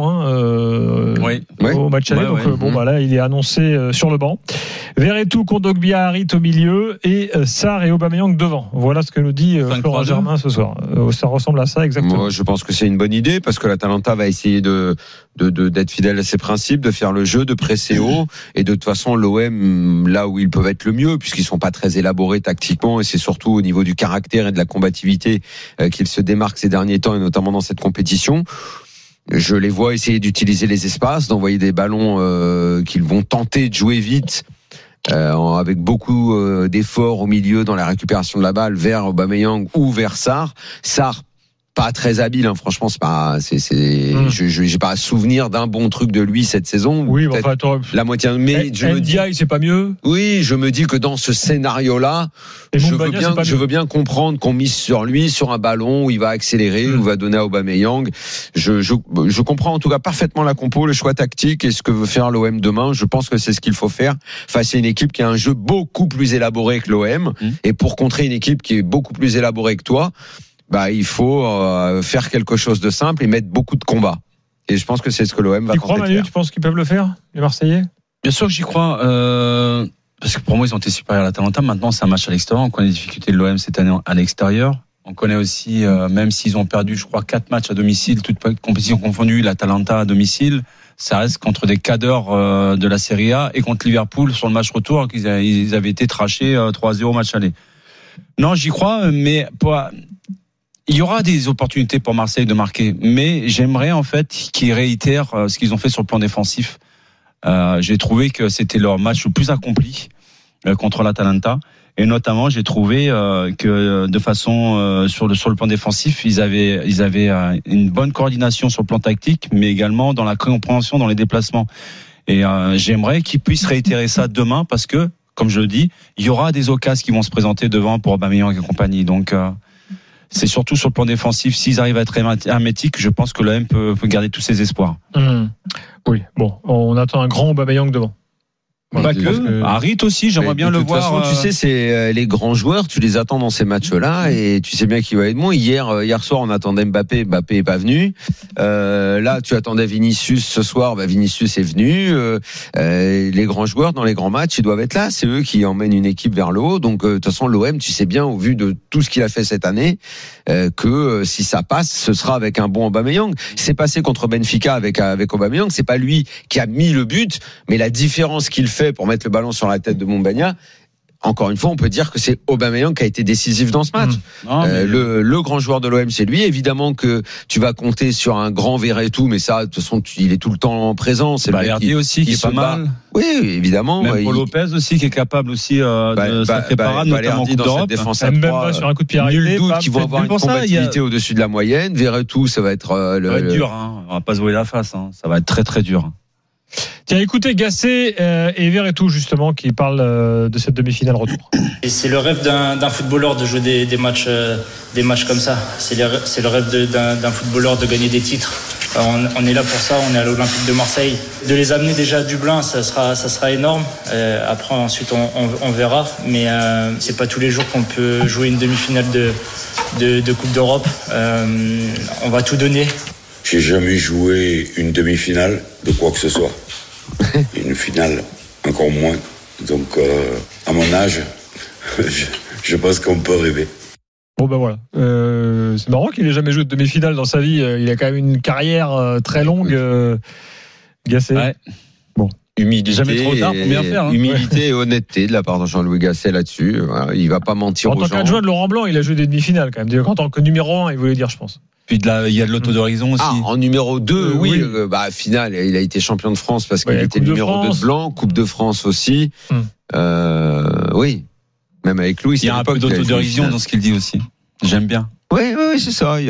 au match aller, là il est annoncé sur le banc. Verretou, Kondogbia, Harit au milieu et Sarr et Aubameyang devant. Voilà ce que nous dit Florent Germain ce soir. Ça ressemble à ça exactement. Moi, je pense que c'est une bonne idée parce que l'Atalanta va essayer d'être fidèle à ses principes, de faire le jeu, de presser haut, et de toute façon l'OM là où ils peuvent être le mieux puisqu'ils sont pas très élaborés tactiquement, et c'est surtout au niveau du caractère et de la combativité qu'ils se démarquent ces derniers temps, et notamment dans cette compétition. Je les vois essayer d'utiliser les espaces, d'envoyer des ballons qu'ils vont tenter de jouer vite, avec beaucoup d'efforts au milieu dans la récupération de la balle vers Aubameyang ou vers Sarr. Sarr pas très habile, franchement, j'ai pas souvenir d'un bon truc de lui cette saison. Oui, la moitié. Mais Ndiaye, c'est pas mieux. Oui, je me dis que dans ce scénario-là, je veux bien comprendre qu'on mise sur lui, sur un ballon où il va accélérer, où il va donner à Aubameyang. Je comprends en tout cas parfaitement la compo, le choix tactique et ce que veut faire l'OM demain. Je pense que c'est ce qu'il faut faire face à une équipe qui a un jeu beaucoup plus élaboré que l'OM. Et pour contrer une équipe qui est beaucoup plus élaborée que toi, il faut faire quelque chose de simple et mettre beaucoup de combats. Et je pense que c'est ce que l'OM va tenter de faire. Tu crois, Manu, tu penses qu'ils peuvent le faire, les Marseillais ? Bien sûr que j'y crois. Parce que pour moi, ils ont été supérieurs à l'Atalanta. Maintenant, c'est un match à l'extérieur. On connaît les difficultés de l'OM cette année à l'extérieur. On connaît aussi, même s'ils ont perdu, je crois, 4 matchs à domicile, toutes compétitions confondues, l'Atalanta à domicile, ça reste contre des cadors de la Serie A et contre Liverpool sur le match retour, qu'ils avaient été trashés 3-0 match aller. Non, j'y crois, mais il y aura des opportunités pour Marseille de marquer, mais j'aimerais en fait qu'ils réitèrent ce qu'ils ont fait sur le plan défensif. J'ai trouvé que c'était leur match le plus accompli contre l'Atalanta, et notamment j'ai trouvé que de façon sur le plan défensif, ils avaient une bonne coordination sur le plan tactique, mais également dans la compréhension dans les déplacements. Et j'aimerais qu'ils puissent réitérer ça demain, parce que, comme je le dis, il y aura des occasions qui vont se présenter devant pour Aubameyang et compagnie. Donc c'est surtout sur le plan défensif, s'ils arrivent à être hermétiques, je pense que l'OM peut garder tous ses espoirs. Oui, bon, on attend un grand Aubameyang devant. Pas que. Harit aussi, j'aimerais bien le voir. De toute façon, tu sais, c'est les grands joueurs, tu les attends dans ces matchs-là et tu sais bien qu'il va être bon. Hier soir, on attendait Mbappé est pas venu. Là, tu attendais Vinicius ce soir, Vinicius est venu. Les grands joueurs dans les grands matchs, ils doivent être là. C'est eux qui emmènent une équipe vers le haut. Donc, de toute façon, l'OM, tu sais bien, au vu de tout ce qu'il a fait cette année, que si ça passe, ce sera avec un bon Aubameyang. C'est passé contre Benfica avec Aubameyang. C'est pas lui qui a mis le but, mais la différence qu'il fait pour mettre le ballon sur la tête de Mombagna, encore une fois, on peut dire que c'est Aubameyang qui a été décisif dans ce match. Le grand joueur de l'OM, c'est lui. Évidemment que tu vas compter sur un grand Verretou, mais ça, de toute façon, il est tout le temps présent. C'est Balerdi aussi, qui est pas mal. Oui, évidemment. Même Paul Lopez aussi, qui est capable aussi de sacrer parade, notamment en Coupe d'Europe. Défense à 3, sur un coup de pied arrêté. Nul doute qu'ils vont avoir une compatibilité au-dessus de la moyenne. Verretou, ça va être ça va être dur. On va pas se voiler la face. Ça va être très très dur. Tiens, écoutez Gasset et Verretou justement qui parlent de cette demi-finale retour. Et c'est le rêve d'un footballeur de jouer des matchs comme ça. C'est le rêve d'un footballeur de gagner des titres. On est là pour ça, on est à l'Olympique de Marseille. De les amener déjà à Dublin, ça sera énorme. Après, ensuite, on verra. Mais c'est pas tous les jours qu'on peut jouer une demi-finale de Coupe d'Europe. On va tout donner. J'ai jamais joué une demi-finale de quoi que ce soit. Une finale, encore moins. Donc, à mon âge, je pense qu'on peut rêver. Bon ben voilà, c'est marrant qu'il ait jamais joué de demi-finale dans sa vie. Il a quand même une carrière très longue. Gasset. Ouais. Bon. Humilité, jamais trop tard pour bien faire. Humilité et honnêteté de la part de Jean-Louis Gasset là-dessus. Voilà, il va pas mentir aux gens. En tant qu'adjoint de Laurent Blanc, il a joué des demi-finales quand même. En tant que numéro 1, il voulait dire, je pense. Puis il y a de l'auto d'horizon aussi. En numéro 2, oui. Finale, il a été champion de France parce qu'il était numéro 2 de Blanc, Coupe de France aussi. Oui. Même avec Louis. Il y a un peu d'auto d'horizon dans ce qu'il dit aussi. J'aime bien. Oui, c'est ça.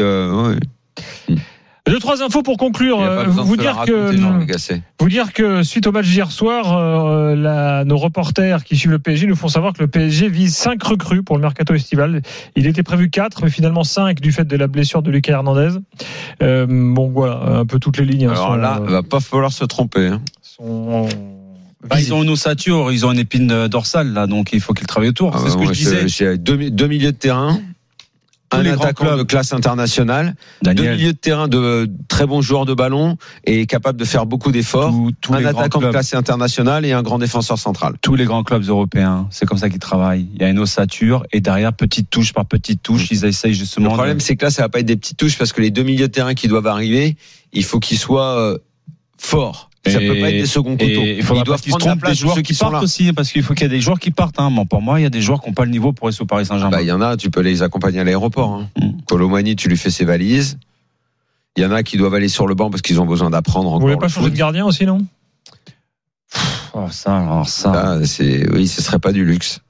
Deux, trois infos pour conclure. Vous dire que suite au match d'hier soir, nos reporters qui suivent le PSG nous font savoir que le PSG vise 5 recrues pour le mercato estival. Il était prévu 4, mais finalement 5 du fait de la blessure de Lucas Hernandez. Bon, voilà, un peu toutes les lignes. Alors là, il va pas falloir se tromper. Ils ont une ossature, ils ont une épine dorsale là, donc il faut qu'ils travaillent autour. C'est ce que je disais. J'ai deux milieux de terrain. Un attaquant de classe internationale, Daniel. 2 milieux de terrain de très bons joueurs de ballon et capable de faire beaucoup d'efforts. Un attaquant de classe internationale et un grand défenseur central. Tous les grands clubs européens, c'est comme ça qu'ils travaillent. Il y a une ossature et derrière, petite touche par petite touche, ils essayent justement. Le problème, c'est que là, ça va pas être des petites touches parce que les 2 milieux de terrain qui doivent arriver, il faut qu'ils soient forts. Ça peut pas être des seconds couteaux. Il doivent prendre la place des joueurs qui partent aussi, parce qu'il faut qu'il y ait des joueurs qui partent. Bon, pour moi, il y a des joueurs qui n'ont pas le niveau pour rester au Paris Saint-Germain. Il y en a, tu peux les accompagner à l'aéroport. Colomani, tu lui fais ses valises. Il y en a qui doivent aller sur le banc parce qu'ils ont besoin d'apprendre encore. Vous voulez pas changer de gardien aussi, non? Ça. Oui, ce serait pas du luxe.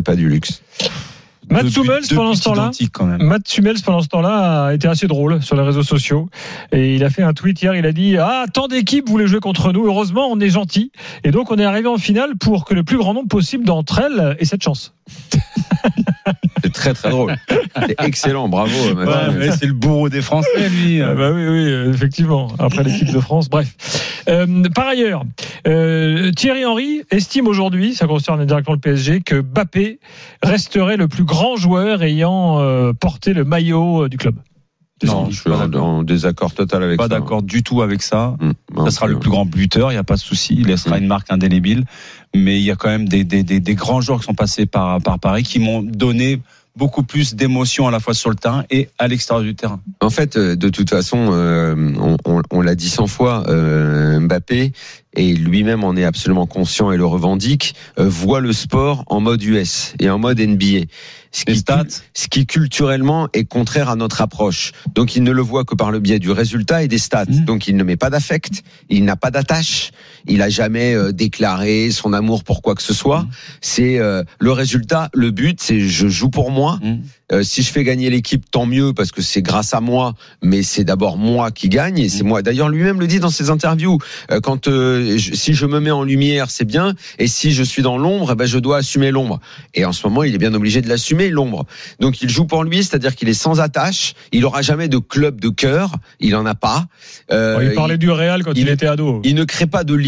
Mats Hummels pendant ce temps-là a été assez drôle sur les réseaux sociaux et il a fait un tweet hier, il a dit tant d'équipes voulaient jouer contre nous, heureusement on est gentil et donc on est arrivé en finale pour que le plus grand nombre possible d'entre elles ait cette chance. C'est très très drôle. C'est excellent, bravo. C'est le bourreau des Français, lui. Oui, effectivement. Après l'équipe de France, bref. Par ailleurs, Thierry Henry estime aujourd'hui, ça concerne directement le PSG, que Mbappé resterait le plus grand joueur ayant porté le maillot du club. Non, je suis en désaccord total avec ça. Pas d'accord du tout avec ça. Ça sera le plus grand buteur, il n'y a pas de souci. Il laissera une marque indélébile. Mais il y a quand même des grands joueurs qui sont passés par Paris qui m'ont donné beaucoup plus d'émotions à la fois sur le terrain et à l'extérieur du terrain. En fait, de toute façon, on l'a dit 100 fois, Mbappé, et lui-même en est absolument conscient et le revendique, voit le sport en mode US et en mode NBA. Ce qui culturellement est contraire à notre approche. Donc il ne le voit que par le biais du résultat et des stats. Donc il ne met pas d'affect, il n'a pas d'attache, il a jamais déclaré son amour pour quoi que ce soit. C'est le résultat, le but, c'est je joue pour moi. Si je fais gagner l'équipe, tant mieux parce que c'est grâce à moi, mais c'est d'abord moi qui gagne et c'est moi. D'ailleurs lui-même le dit dans ses interviews quand si je me mets en lumière, c'est bien, et si je suis dans l'ombre, je dois assumer l'ombre. Et en ce moment, il est bien obligé de l'assumer, l'ombre. Donc il joue pour lui, c'est-à-dire qu'il est sans attache, il aura jamais de club de cœur, il en a pas. Il parlait du Real quand il était ado. Il ne crée pas de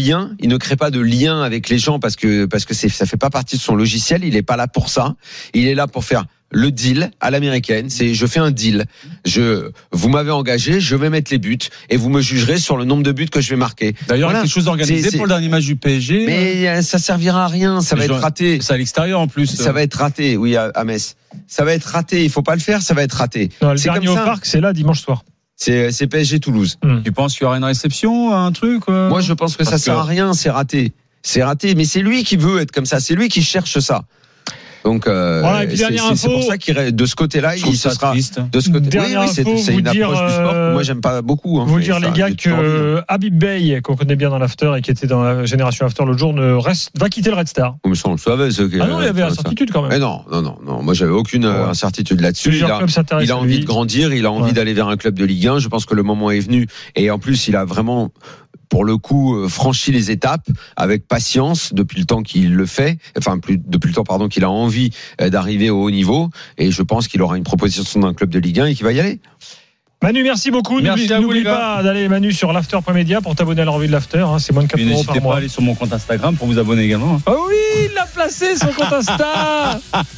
lien avec les gens parce que ça fait pas partie de son logiciel, il est pas là pour ça. Il est là pour faire le deal à l'américaine, c'est je fais un deal. Vous m'avez engagé, je vais mettre les buts et vous me jugerez sur le nombre de buts que je vais marquer. D'ailleurs, il y a quelque chose organisé pour le dernier match du PSG. Mais ça servira à rien, ça va être raté. C'est à l'extérieur en plus. Ça va être raté, oui, à Metz. Ça va être raté, il faut pas le faire, ça va être raté. Non, le dernier au parc, c'est là dimanche soir. C'est PSG Toulouse. Tu penses qu'il y aura une réception, un truc Moi, je pense que ça sert à rien, c'est raté. C'est raté, mais c'est lui qui veut être comme ça, c'est lui qui cherche ça. Donc voilà, et puis c'est pour ça qu'il de ce côté-là, il se sera de ce côté. Oui, c'est une approche du sport que moi j'aime pas beaucoup. Vous dire les gars que Habib Beye, qu'on connaît bien dans l'after et qui était dans la génération after le jour, va quitter le Red Star. Comme ça on le savait. Ah non, il y avait incertitude quand même. Mais non, moi j'avais aucune incertitude là-dessus. Il a envie de grandir, il a envie d'aller vers un club de Ligue 1. Je pense que le moment est venu et en plus il a vraiment, pour le coup, franchi les étapes avec patience depuis le temps qu'il le fait, depuis le temps qu'il a envie d'arriver au haut niveau, et je pense qu'il aura une proposition d'un club de Ligue 1 et qu'il va y aller. Manu, merci beaucoup. N'oublie pas d'aller, Manu, sur l'after.media pour t'abonner à la revue de l'after. C'est moins de 4 € par mois. N'hésitez pas à aller sur mon compte Instagram pour vous abonner également. Oh oui, il l'a placé son compte Insta.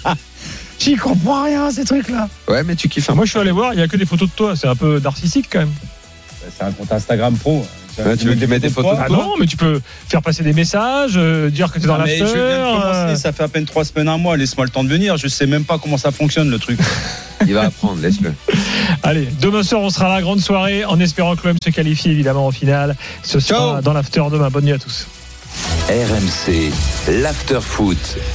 J'y comprends rien, ces trucs-là. Ouais, mais tu kiffes. Moi, je suis allé voir, il n'y a que des photos de toi. C'est un peu narcissique quand même. C'est un compte Instagram pro. Tu veux que je mette des photos de toi? Non, mais tu peux faire passer des messages, dire que tu es dans l'after. Je viens de commencer, ça fait à peine 3 semaines, un mois. Laisse-moi le temps de venir. Je sais même pas comment ça fonctionne le truc. Il va apprendre, laisse-le. Allez, demain soir, on sera là, grande soirée, en espérant que l'OM se qualifie évidemment en finale. Ce sera dans l'after demain. Bonne nuit à tous. RMC, l'after foot.